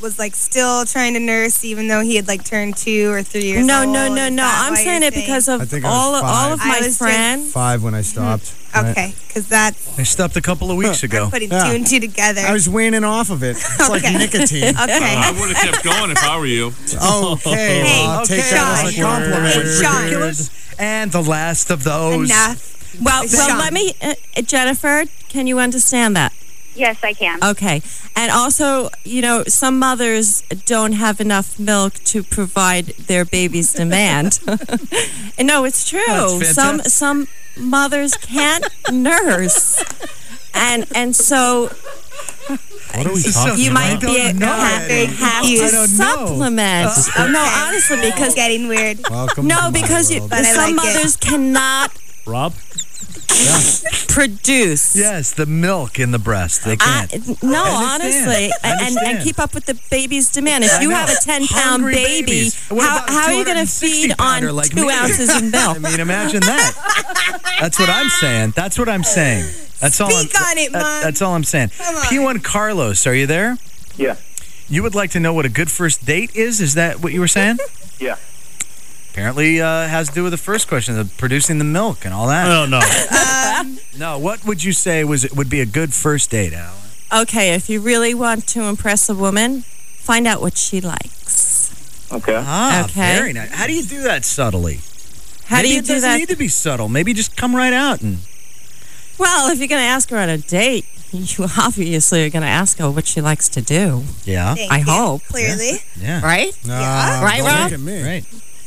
was like still trying to nurse even though he had like turned two or three years No, old. no, no, Is no. that I'm why saying you're it because of I think I was all, all five. of I my was just- friends. Five when I stopped. right? Okay, because that's I stopped a couple of weeks ago. putting Yeah. two and two together. I was weaning off of it. It's like Okay. nicotine. Okay. I would have kept going if I were you. Okay, Hey, well, I'll take okay, that as a Sean. compliment. Hey, Sean. Ridiculous. And the last of those. Enough. Well, Sean. well, let me, uh, Jennifer, can you understand that? Yes, I can. Okay. And also, you know, some mothers don't have enough milk to provide their baby's demand. And no, it's true. That's Some fantastic. some mothers can't nurse. And and so What are we talking you about? might be I don't know. have, Very have confused. to I don't know. supplement. Oh, no, honestly, because getting weird. Welcome no, to my because you, world. But I some like it. mothers cannot Rob? produce. Yes, the milk in the breast. They I, can't. no, I understand. honestly, I and, and understand. keep up with the baby's demand. If I you know. have a ten pound Hungry baby, babies. What how, about a how are you going to two hundred sixty feed on pounder like two me? ounces of milk? I mean, imagine that. That's what I'm saying. That's what I'm saying. That's all. I'm, Speak on it, that- Mom. That's all I'm saying. Come on. P one Carlos, are you there? Yeah. You would like to know what a good first date is? Is that what you were saying? Yeah. Apparently, uh, has to do with the first question, the producing the milk and all that. Oh, no. Um, No, what would you say was would be a good first date, Alan? Okay, if you really want to impress a woman, find out what she likes. Okay. Ah, Okay. very nice. How do you do that subtly? How Maybe do you it do doesn't that? need to be subtle. Maybe just come right out and. Well, if you're going to ask her on a date, you obviously are going to ask her what she likes to do. Yeah. Thank I you. hope. Clearly. Yeah. Right? No, Right, don't Rob? look at me. Right.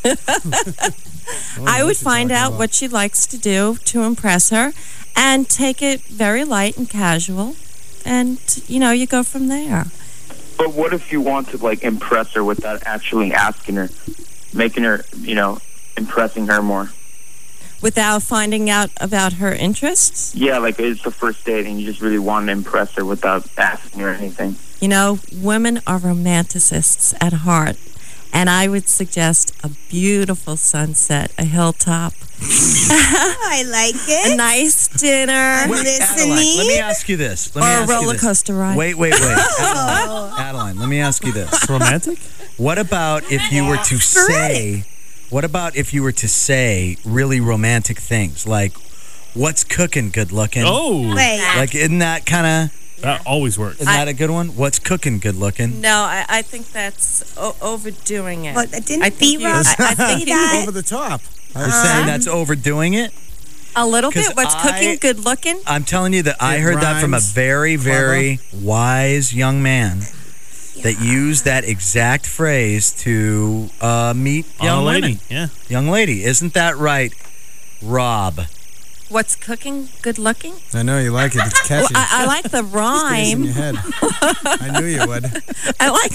I would what you're find talking out about. what she likes to do to impress her and take it very light and casual. And, you know, you go from there. But what if you want to, like, impress her without actually asking her, making her, you know, impressing her more? Without finding out about her interests. Yeah, like, it's the first date and you just really want to impress her without asking her anything. You know, women are romanticists at heart. And I would suggest a beautiful sunset, a hilltop, I like it. a nice dinner, I'm Wait, listening. Adeline, let me ask you this. Let me or a ask you roller this. coaster ride. Wait, wait, wait. Adeline, Adeline, let me ask you this. Romantic? What about if you were to say, what about if you were to say really romantic things like, what's cooking, good looking? Oh. Wait. Like, isn't that kind of, That always works. isn't that a good one? What's cooking, good looking? No, I, I think that's o- overdoing it. Well, didn't I think you, I, B-Rob I think say you, that? Over the top. You're saying that's overdoing it? a little 'Cause bit. What's I- cooking, good looking? I'm telling you that I It heard that from a rhymes. very, very wise young man that used that exact phrase to uh, meet On young a lady. women. Yeah. Young lady. Isn't that right, Rob? What's cooking, good looking? I know you like it. It's Well, catchy. I, I like the Stays in rhyme. your head. I knew you would. I like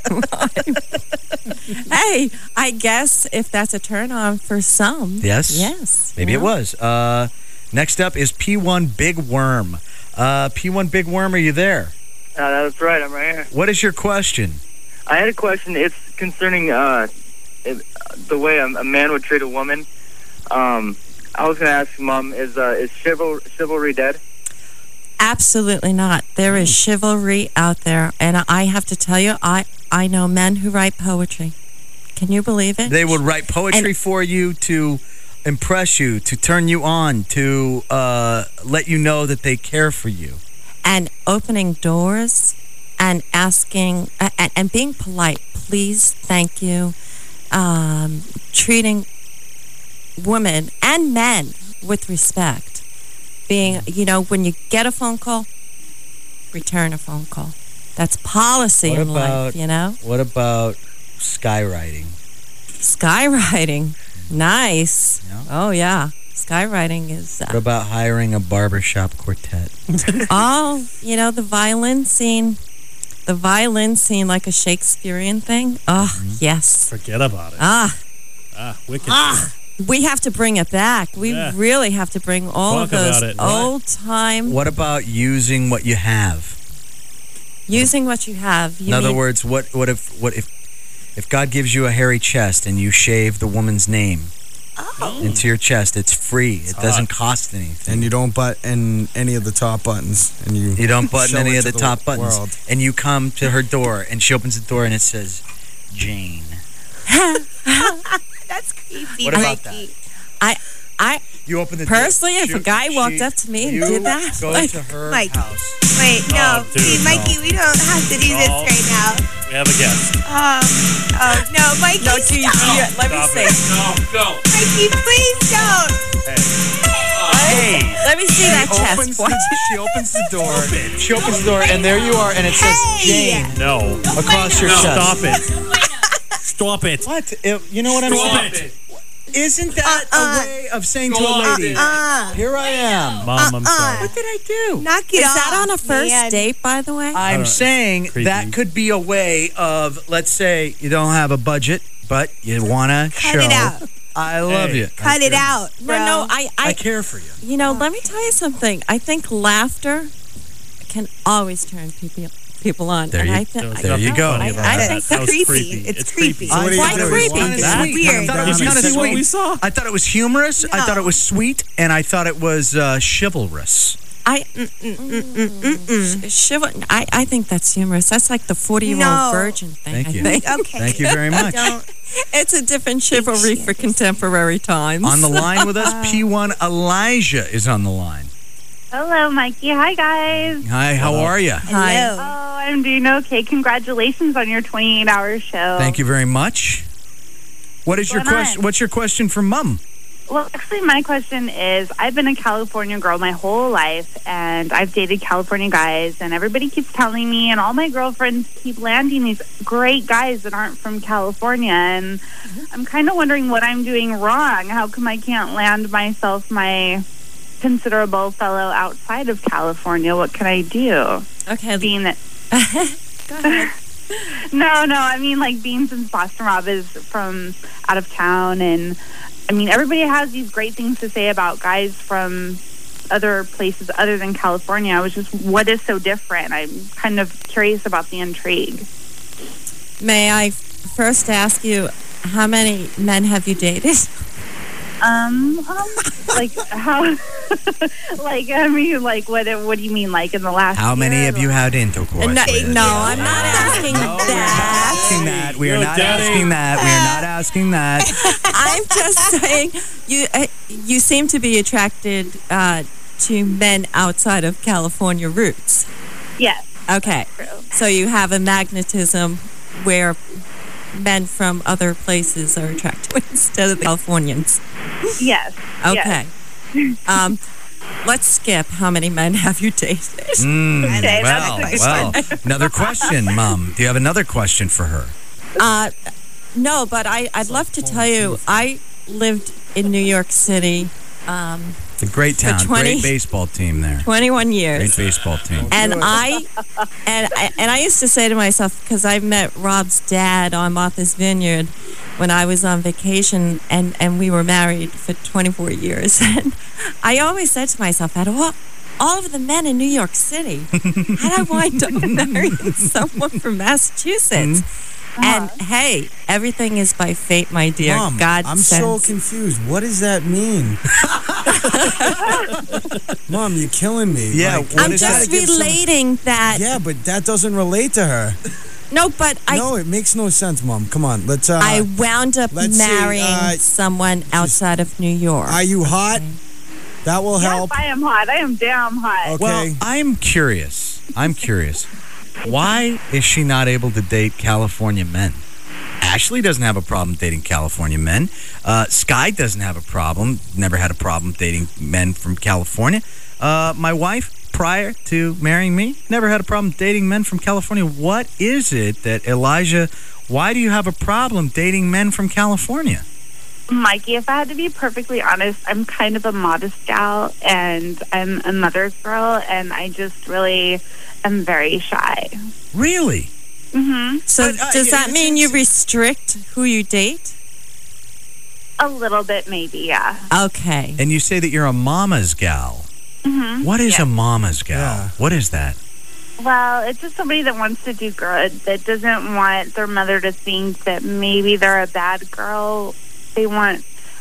the rhyme. Hey, I guess if that's a turn on for some. Yes? Yes. Maybe yeah. it was. Uh, next up is P one Big Worm. Uh, P one Big Worm, are you there? Uh, that's right, I'm right here. What is your question? I had a question. It's concerning uh, it, the way a, a man would treat a woman. Um, I was going to ask, Mom, is uh, is chival- chivalry dead? Absolutely not. There is chivalry out there, and I have to tell you, I I know men who write poetry. Can you believe it? They would write poetry And- for you to impress you, to turn you on, to uh, let you know that they care for you. And opening doors, and asking, uh, and, and being polite. Please, thank you. Um, treating women and men with respect. Being, you know, when you get a phone call, return a phone call. That's policy What in about life, you know? What about skywriting? Skywriting. Nice. Oh, yeah. Skywriting is. What Uh, about hiring a barbershop quartet? oh, you know, the violin scene. The violin scene, like a Shakespearean thing. Oh, yes. Forget about it. Ah. Ah, wicked. Ah. We have to bring it back. We Yeah. really have to bring all Talk of those about it. old time. What about using what you have? Using what you have. You In other mean- words, what what if what if if God gives you a hairy chest and you shave the woman's name Oh. into your chest. It's free. It doesn't cost anything. And you don't button any of the top buttons. And you You don't button show any it of to the top buttons. world. And you come to her door, and she opens the door, and it says, Jane. That's creepy, What about Mikey. I, I You open the personally, door. if a guy She- walked up to me and you did that, go like, to her Mikey. house. Wait, no. Oh, dude, See, Mikey, no. we don't have to do this No. right now. We have a guest. Um, oh, no, Mikey, no, geez, stop. yeah, let me Stop see. it. No, go. Mikey, please don't. Hey. Let me see that chest. Opens boy. the, she opens the door. She opens the door, and there you are, and it says Hey. Jane No. across your No. chest. Stop it. Stop it. What? It- you know what I'm Stop saying? it. Isn't that Uh-uh. a way of saying to a Stop lady, it. Uh, here I am? Mom, I'm Uh-uh. sorry. What did I do? knock it Is off, that on a first man. date, by the way? I'm Alright. saying Creepy. that could be a way of, let's say, you don't have a budget, but you want to Cut show it out. I love Hey. you. Cut it out, bro. no, no, I, I I, care for you. you know, let me tell you something. I think laughter can always turn people people on. There and you- I thi- There was I- There you nothing go. funny I, about I that. think That was creepy. creepy. It's It's creepy. creepy. So what do you Why do? creepy? You want It's that? weird. I thought it was Down kind of and sweet. sit- we saw. I thought it was humorous. I No. thought it was sweet, and I thought it was uh, chivalrous. I, mm, mm, mm, mm, mm, mm. Shiva, I, I think that's humorous. That's like the forty-year-old No. virgin thing. Thank I you. think. Okay. Thank you very much. Don't. It's a different chivalry for contemporary times. On the line with us, P one Elijah is on the line. Hello, Mikey. Hi, guys. Hi, how are you? Hello. Oh, I'm doing okay. Congratulations on your twenty-eight hour show. Thank you very much. What is your What's going question? on? What's your question for Mum? Well, actually, my question is I've been a California girl my whole life, and I've dated California guys, and everybody keeps telling me, and all my girlfriends keep landing these great guys that aren't from California, and I'm kind of wondering what I'm doing wrong. How come I can't land myself my considerable fellow outside of California? What can I do? Okay. Being that. Go ahead. No, no, I mean, like, being since Boston Rob is from out of town, and I mean, everybody has these great things to say about guys from other places other than California. I was just, what is so different? I'm kind of curious about the intrigue. May I first ask you, how many men have you dated? Um, um like, how, like, I mean, like, what What do you mean, like, in the last How many year? have you had intercourse No, with? no, I'm not asking that. asking that. We are Yo, not Daddy. asking that. We are not asking that. I'm just saying, you uh, you seem to be attracted uh, to men outside of California roots. Yes. Okay. So you have a magnetism where men from other places are attracted instead of the Californians. Yes. Okay. Um, let's skip. How many men have you dated? Mm, Okay, well, that's a good well. one. Another question, Mom. Do you have another question for her? Uh, no, but I, I'd love to tell you, I lived in New York City um, It's a great For town. twenty Great baseball team there. twenty-one years. Great baseball team. And I and I, and I used to say to myself, because I met Rob's dad on Martha's Vineyard when I was on vacation, and, and we were married for twenty-four years. And I always said to myself, out of all, all of the men in New York City, how'd I wind up marrying someone from Massachusetts? And hey, everything is by fate, my dear. Mom, God I'm sends. so confused. What does that mean? Mom, you're killing me. Yeah, Like, I'm you just gotta give some- relating that. Yeah, but that doesn't relate to her. No, but I. No, it makes no sense, Mom. Come on, let's. Uh, I wound up let's see, marrying uh, someone outside of New York. Are you hot? That will help. Yes, I am hot. I am damn hot. Well, I'm curious. I'm curious. Why is she not able to date California men? Ashley doesn't have a problem dating California men. Uh, Sky doesn't have a problem. Never had a problem dating men from California. Uh, my wife, prior to marrying me, never had a problem dating men from California. What is it that, Elijah, why do you have a problem dating men from California? Mikey, if I had to be perfectly honest, I'm kind of a modest gal, and I'm a mother's girl, and I just really am very shy. Really? Mm-hmm. So But, uh, does that it's- mean you restrict who you date? A little bit, maybe, yeah. Okay. And you say that you're a mama's gal. Mm-hmm. What is Yeah. a mama's gal? Yeah. What is that? Well, it's just somebody that wants to do good, that doesn't want their mother to think that maybe they're a bad girl. They want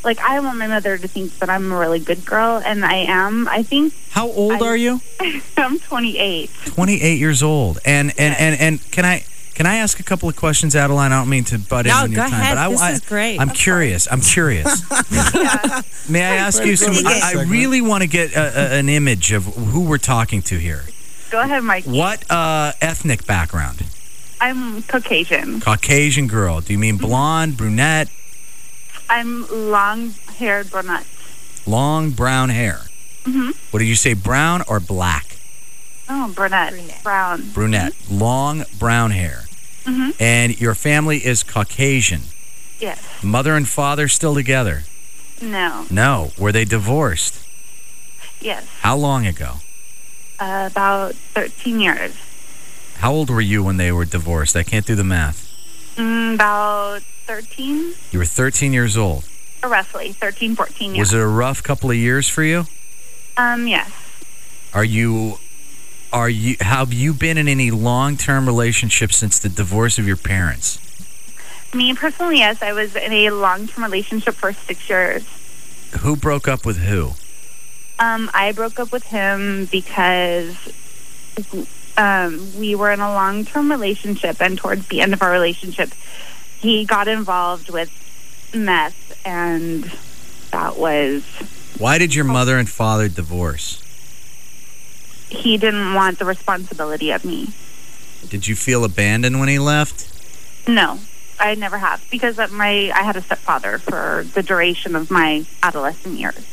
like, I want my mother to think that I'm a really good girl, and I am. I think. How old I, are you? I'm twenty-eight. twenty-eight years old. And and, and, and can I can I ask a couple of questions, Adeline? I don't mean to butt in No, on your go time, ahead. but I, This I, is great. I'm curious. I'm curious. May I ask you some? I, I really want to get a, a, an image of who we're talking to here. Go ahead, Mike. What uh, ethnic background? I'm Caucasian. Caucasian girl. Do you mean blonde, brunette, I'm long-haired brunette. long brown hair? Mm-hmm. What did you say, brown or black? Oh, brunette. brunette. Brown. Brunette. Long brown hair. Mm-hmm. And your family is Caucasian. Yes. Mother and father still together? No. No. Were they divorced? Yes. How long ago? Uh, about thirteen years. How old were you when they were divorced? I can't do the math. Mm, about thirteen. You were thirteen years old. Or roughly thirteen, fourteen years. Was it a rough couple of years for you? Um, yes. Are you, are you, have you been in any long-term relationships since the divorce of your parents? Me personally, yes. I was in a long-term relationship for six years. Who broke up with who? Um, I broke up with him because um, we were in a long-term relationship, and towards the end of our relationship, he got involved with meth, and that was... Why did your mother and father divorce? He didn't want the responsibility of me. Did you feel abandoned when he left? No, I never have, because of my I had a stepfather for the duration of my adolescent years.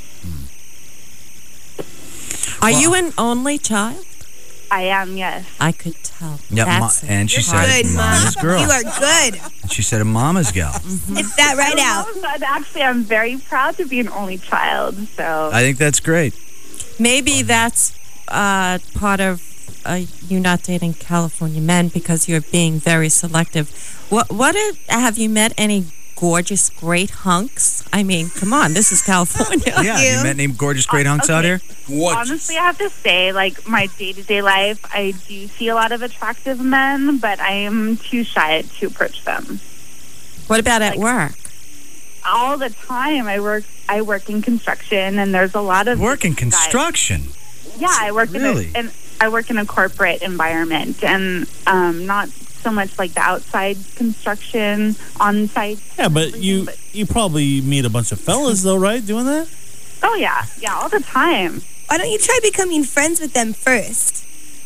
Are you an only child? I am, yes. I could tell. Yeah, That's ma- it. and she You're said, good, "Mama's Mom. girl." You are good. And she said, "A mama's gal." It's that right I out. love that. Actually, I'm very proud to be an only child. So I think that's great. Maybe that's uh, part of uh, you not dating California men because you're being very selective. What? What? Are, have you met any gorgeous, great hunks? I mean, come on, this is California. Yeah, have you met any gorgeous, great hunks out here? honestly, I have to say, like, my day-to-day life, I do see a lot of attractive men, but I am too shy to approach them. What about at work? All the time. I work I work in construction, and there's a lot of Work in guys. construction? Yeah, I work Really? in a, and I work in a corporate environment, and um, not so much like the outside construction, on-site. Yeah, but you you probably meet a bunch of fellas, though, right, doing that? Oh, yeah. Yeah, all the time. Why don't you try becoming friends with them first?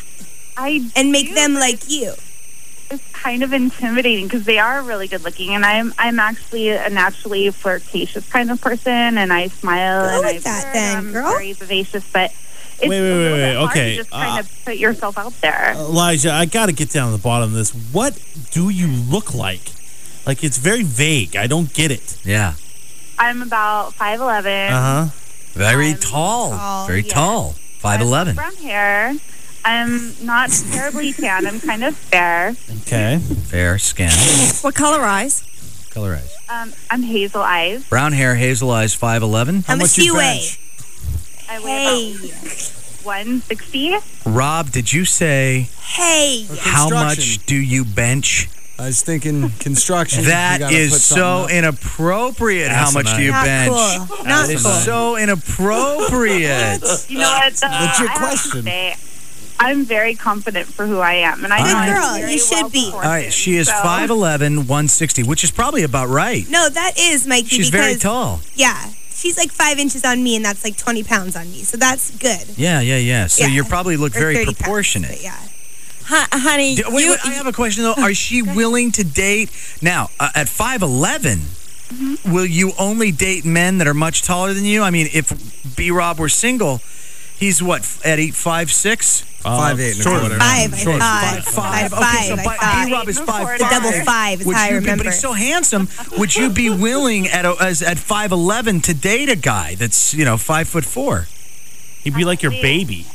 I And make do, them but like you. It's kind of intimidating because they are really good looking, and I'm I'm actually a naturally flirtatious kind of person, and I smile Go and with I that then, I'm girl. very vivacious, but it's Wait, wait, a wait, little wait, bit hard okay, to just kind uh, of put yourself out there. Elijah, I got to get down to the bottom of this. What do you look like? Like, it's very vague. I don't get it. Yeah. I'm about five eleven. Uh huh. Very tall. tall, Very yes. tall. five eleven. Brown hair. I'm not terribly tan. I'm kind of fair. Okay. Fair skin. What color eyes? Color eyes. Um, I'm hazel eyes. Brown hair, hazel eyes, five eleven. How much do you weigh? I weigh about one sixty. Rob, did you say Hey. how much do you bench? I was thinking construction. You That gotta is put so something up. inappropriate. How much do you Not bench? cool. That Not is cool. so inappropriate. You know what? though? What's your I have to question? say, I'm very confident for who I am, and I know Good I'm girl, very you should well be. All right, she is so- five eleven, one sixty, which is probably about right. No, that is, Mikey. She's because, very tall. Yeah. She's like five inches on me, and that's like twenty pounds on me. So that's good. Yeah, yeah, yeah. So Yeah. you probably look Or very thirty pounds, proportionate. but yeah. Hi, honey, D- wait, you, wait, I have a question though. Are she willing to date now uh, at five eleven? Mm-hmm. Will you only date men that are much taller than you? I mean, if B Rob were single, he's what at eight five six. Five eight and a short. quarter. Five, I Short. thought. Five, Five, five. Okay, so five, bi- I thought. B-Rob is The five, The double five. five is Would how I you be, remember. but he's so handsome. Would you be willing at a, as at five eleven to date a guy that's you know five foot four? He'd be like your baby.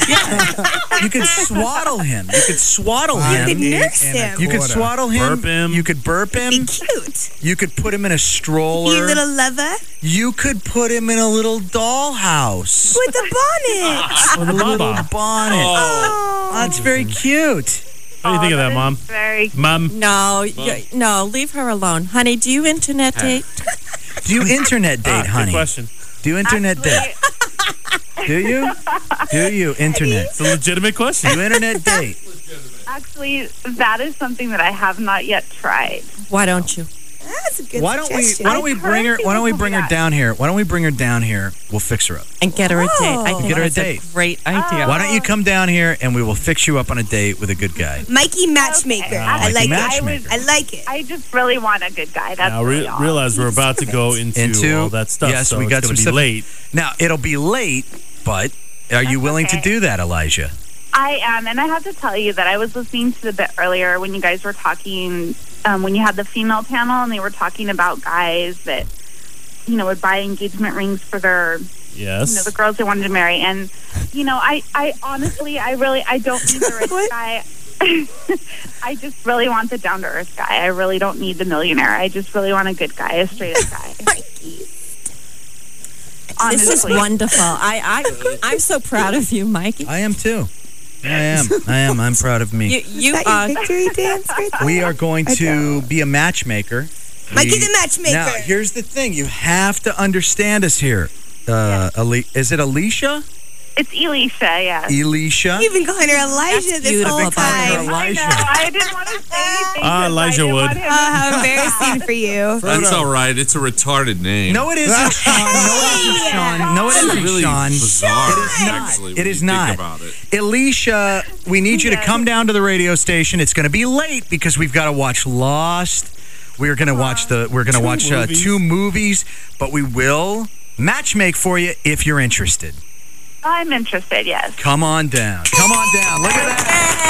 You could swaddle him. You could swaddle You him. could nurse and a him. You could quarter. swaddle him. Burp him. You could burp him. Be cute. You could put him in a stroller. You little lover. You could put him in a little dollhouse With the bonnet. with a little Baba. bonnet. Oh. That's very cute. What do you think of that, is Mom? Very. Mom? no, you, no, leave her alone, honey. Do you internet date? Do you internet date, Ah, good honey? question. Do you internet date? Do you? Do you internet? It's a legitimate question. Do you internet date? Actually, that is something that I have not yet tried. Why don't you? That's a good Why don't we? suggestion. Why don't we bring her? Why don't we bring her down here? Why don't we bring her down here? We'll fix her up. And get her a date. I think Get her a that's date. great idea. Why don't you come down here and we will fix you up on a date with a good guy? Mikey Matchmaker. I Mikey like Matchmaker. it. I like it. I just really want a good guy. That's Now re- really all. realize we're about to go into, Into all that stuff. Yes, so we got it's some gonna stuff. be late. Now it'll be late, but are you willing to do that, Elijah? I am, and I have to tell you that I was listening to the bit earlier when you guys were talking, um, when you had the female panel, and they were talking about guys that, you know, would buy engagement rings for their, Yes. you know, the girls they wanted to marry. And, you know, I, I honestly, I really, I don't need the rich guy. I just really want the down-to-earth guy. I really don't need the millionaire. I just really want a good guy, a straight-up guy. This is Honestly. wonderful. I, I, I'm so proud of you, Mikey. I am too. I am. I am. I'm proud of me. You, you Is that are. your victory dance right there? We are going to be a matchmaker. Mikey We- the Matchmaker. Now, here's the thing. You have to understand us here. Uh, Ali- is it Alicia? It's Elisha, yes. Elisha? You've been calling her Elijah this beautiful, whole calling her time. Elijah. I know. I didn't want to say anything. Ah, Elijah I didn't would. want him to- Oh, how embarrassing for you. That's all right. It's a retarded name. No, it isn't, Sean. No, it isn't, Sean. No, it It's isn't, really Sean. bizarre, It is not. actually, when It you is think not. about it. Alicia, we need you to come down to the radio station. It's going to be late because we've got to watch Lost. We're going to watch the. We're going to Two watch uh, movies. two movies, but we will matchmake for you if you're interested. I'm interested, yes. Come on down. Come on down. Look at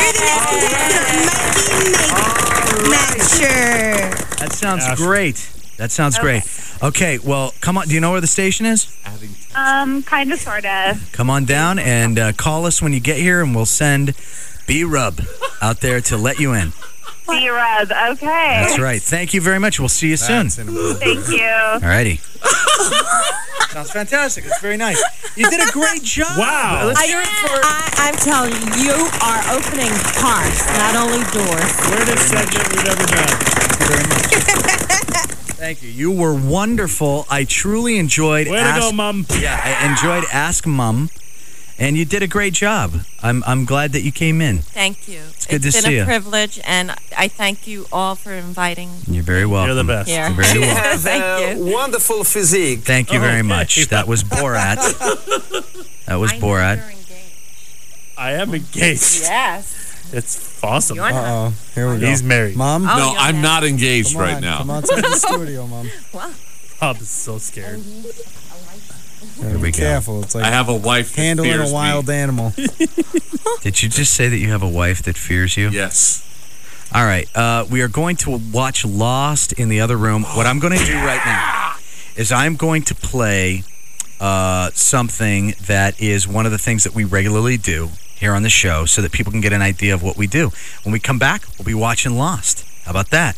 that. You're the next Matcher. That sounds Ashley. great. That sounds great. Okay, well, come on. Do you know where the station is? Um, kind of, sort of. Come on down and uh, call us when you get here, and we'll send B-Rub out there to let you in. B-Rub, okay. That's right. Thank you very much. We'll see you soon. Thank you. All righty. Sounds fantastic. It's very nice. You did a great job. Wow. Let's I, hear it for I, I'm telling you, you are opening hearts, not only doors. Weirdest segment we've ever done. Thank you. You were wonderful. I truly enjoyed. Way to Ask, go, Mum. Yeah, I enjoyed Ask Mum, and you did a great job. I'm I'm glad that you came in. Thank you. It's good to been see a you. privilege, and I thank you all for inviting You're very welcome. You're the best. here. You're very welcome. Thank you. Wonderful physique. Thank you very Okay. much. That was Borat. That was Borat. I am engaged. Yes. It's awesome. You're not. Uh-oh. Here we go. He's married. Mom? Oh, No, you're I'm not. not engaged Come right on. now. Come outside the studio, Mom. Wow. Bob is so scared. Here we go. Careful. It's like I have a wife that handling fears a wild me. animal. Did you just say that you have a wife that fears you? Yes. All right. Uh, we are going to watch Lost in the other room. What I'm going to do right now is I'm going to play uh, something that is one of the things that we regularly do here on the show so that people can get an idea of what we do. When we come back, we'll be watching Lost. How about that?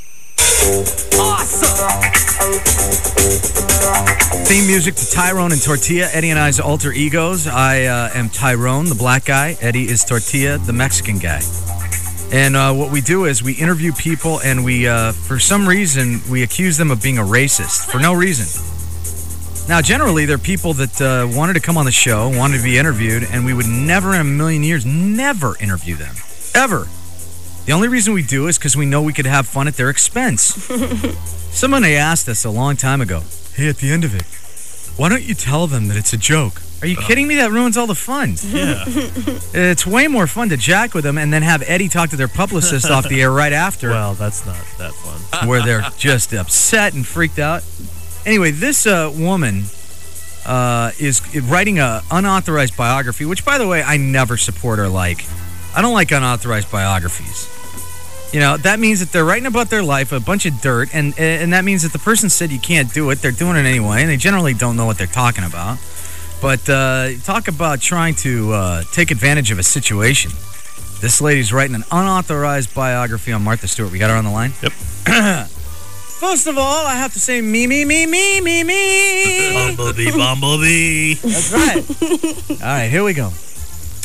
Theme music to Tyrone and Tortilla, Eddie and I's alter egos. I uh, am Tyrone, the black guy. Eddie is Tortilla, the Mexican guy. And uh, what we do is we interview people, and we, uh, for some reason, we accuse them of being a racist for no reason. Now, generally, they're people that uh, wanted to come on the show, wanted to be interviewed, and we would never in a million years, never interview them. Ever. The only reason we do is because we know we could have fun at their expense. Somebody asked us a long time ago, hey, at the end of it, why don't you tell them that it's a joke? Are you kidding me? That ruins all the fun. Yeah. It's way more fun to jack with them and then have Eddie talk to their publicist off the air right after. Well, that's not that fun. Where they're just upset and freaked out. Anyway, this uh, woman uh, is writing a unauthorized biography, which, by the way, I never support or like. I don't like unauthorized biographies. You know, that means that they're writing about their life, a bunch of dirt, and and that means that the person said you can't do it. They're doing it anyway, and they generally don't know what they're talking about. But uh, talk about trying to uh, take advantage of a situation. This lady's writing an unauthorized biography on Martha Stewart. We got her on the line? Yep. First of all, I have to say me, me, me, me, me, me. Bumblebee, bumblebee. That's right. All right, here we go.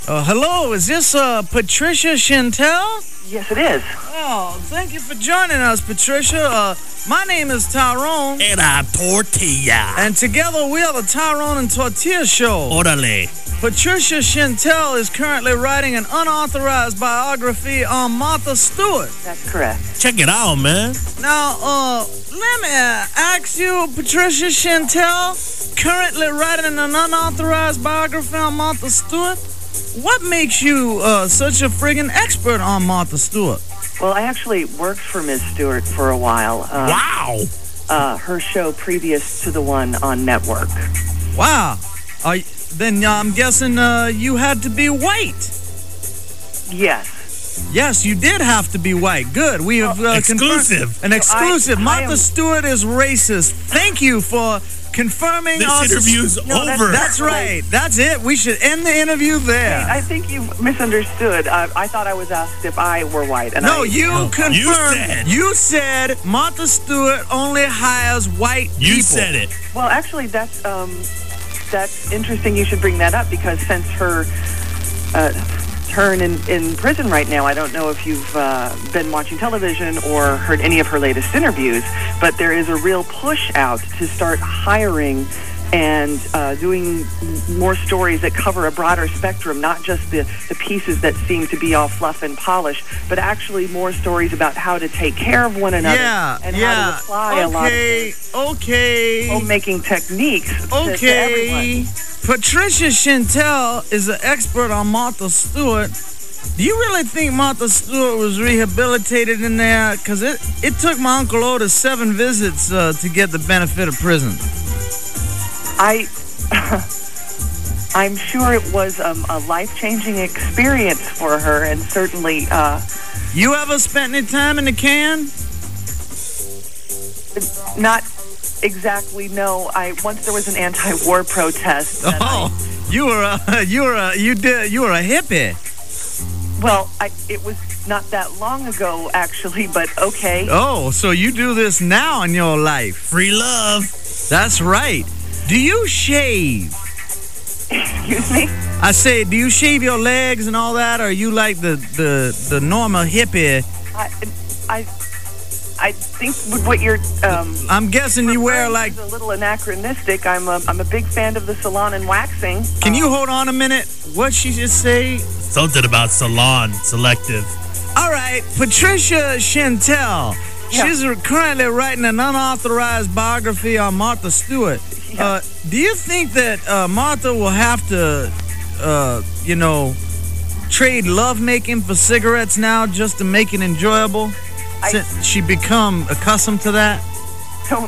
Uh, hello, is this uh, Patricia Chantel? Yes, it is. Oh, thank you for joining us, Patricia. Uh, my name is Tyrone. And I'm Tortilla. And together we are the Tyrone and Tortilla Show. Orale. Patricia Chantel is currently writing an unauthorized biography on Martha Stewart. That's correct. Check it out, man. Now, uh, let me ask you, Patricia Chantel, currently writing an unauthorized biography on Martha Stewart, what makes you uh, such a friggin' expert on Martha Stewart? Well, I actually worked for Miz Stewart for a while. Uh, wow! Uh, her show previous to the one on network. Wow. Uh, then uh, I'm guessing uh, you had to be white. Yes. Yes, you did have to be white. Good. We have uh, exclusive. An exclusive. I, I Martha am... Stewart is racist. Thank you for confirming this our interview's no, over. That's, that's right. That's it. We should end the interview there. Hey, I think you misunderstood. Uh, I thought I was asked if I were white. And no, I, you no. confirmed. You said. You said Martha Stewart only hires white you people. You said it. Well, actually, that's um, that's interesting. You should bring that up because since her uh, turn in, in prison right now, I don't know if you've uh, been watching television or heard any of her latest interviews, but there is a real push out to start hiring and uh, doing more stories that cover a broader spectrum, not just the, the pieces that seem to be all fluff and polish, but actually more stories about how to take care of one another yeah, and yeah. how to apply a lot of okay, okay. homemaking techniques to, okay. to everyone. Patricia Chantel is an expert on Martha Stewart. Do you really think Martha Stewart was rehabilitated in there? Because it, it took my Uncle Otis seven visits uh, to get the benefit of prison. I, I'm sure it was um, a life-changing experience for her, and certainly... Uh, you ever spent any time in the can? Not exactly, no. I once there was an anti-war protest. Oh, I, you were a, you were a, you did, you were a hippie. Well, I, it was not that long ago, actually, but okay. Oh, so you do this now in your life. Free love. That's right. Do you shave? Excuse me? I say, do you shave your legs and all that, or are you like the, the, the normal hippie? I, I, I think what you're... Um, I'm guessing you wear like... a little anachronistic. I'm a, I'm a big fan of the salon and waxing. Can um, you hold on a minute? What'd she just say? Something about salon, selective. All right, Patricia Chantel. Yeah. She's currently writing an unauthorized biography on Martha Stewart. Yeah. Uh, do you think that uh, Martha will have to, uh, you know, trade lovemaking for cigarettes now just to make it enjoyable? I, Since she become accustomed to that? Don't.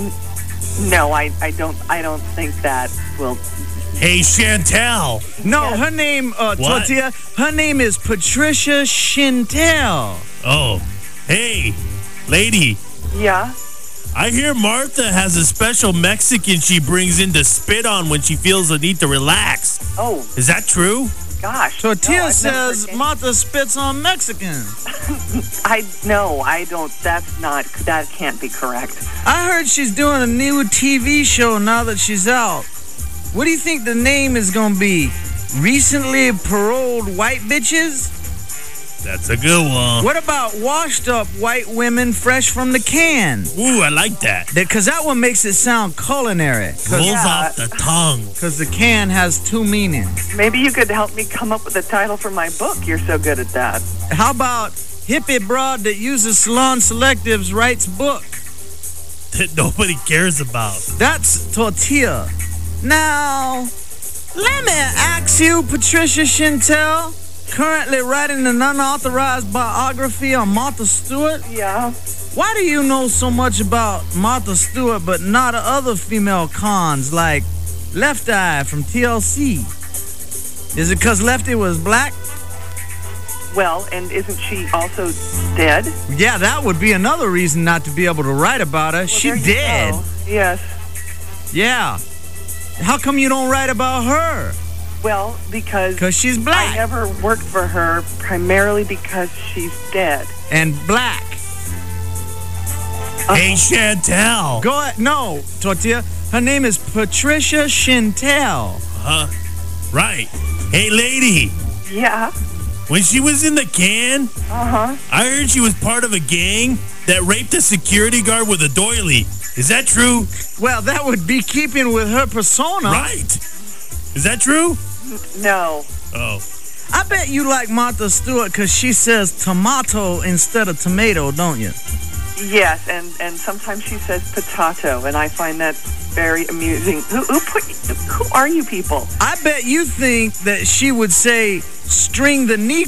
No, I, I don't. I don't think that will. Hey, Chantel. No, yes. her name, uh, Tortilla, her name is Patricia Chantel. Oh, hey, lady. Yeah? I hear Martha has a special Mexican she brings in to spit on when she feels the need to relax. Oh. Is that true? Gosh. Tortilla no, says Martha spits on Mexicans. I no, I don't. That's not. That can't be correct. I heard she's doing a new T V show now that she's out. What do you think the name is going to be? Recently paroled white bitches? That's a good one. What about washed up white women fresh from the can? Ooh, I like that. Because that one makes it sound culinary. Rolls yeah. off the tongue. Because the can has two meanings. Maybe you could help me come up with a title for my book. You're so good at that. How about hippie broad that uses salon selectives writes book? That nobody cares about. That's Tortilla. Now, let me ask you, Patricia Chantel, currently writing an unauthorized biography on Martha Stewart. Yeah. Why do you know so much about Martha Stewart but not other female cons like Left Eye from T L C? Is it because Lefty was black? Well, and isn't she also dead? Yeah, that would be another reason not to be able to write about her. Well, she there you dead. go. Yes. Yeah. How come you don't write about her? Well, because 'Cause she's black. I never worked for her primarily because she's dead. And black. Hey, Chantel. Go ahead. No, Tortilla. Her name is Patricia Chantel. Huh? Right. Hey, lady. Yeah. When she was in the can, Uh-huh. I heard she was part of a gang that raped a security guard with a doily. Is that true? Well, that would be keeping with her persona. Right. Is that true? No. Oh. I bet you like Martha Stewart because she says tomato instead of tomato, don't you? Yes, and, and sometimes she says potato, and I find that very amusing. Who, who, put, who are you people? I bet you think that she would say string the knee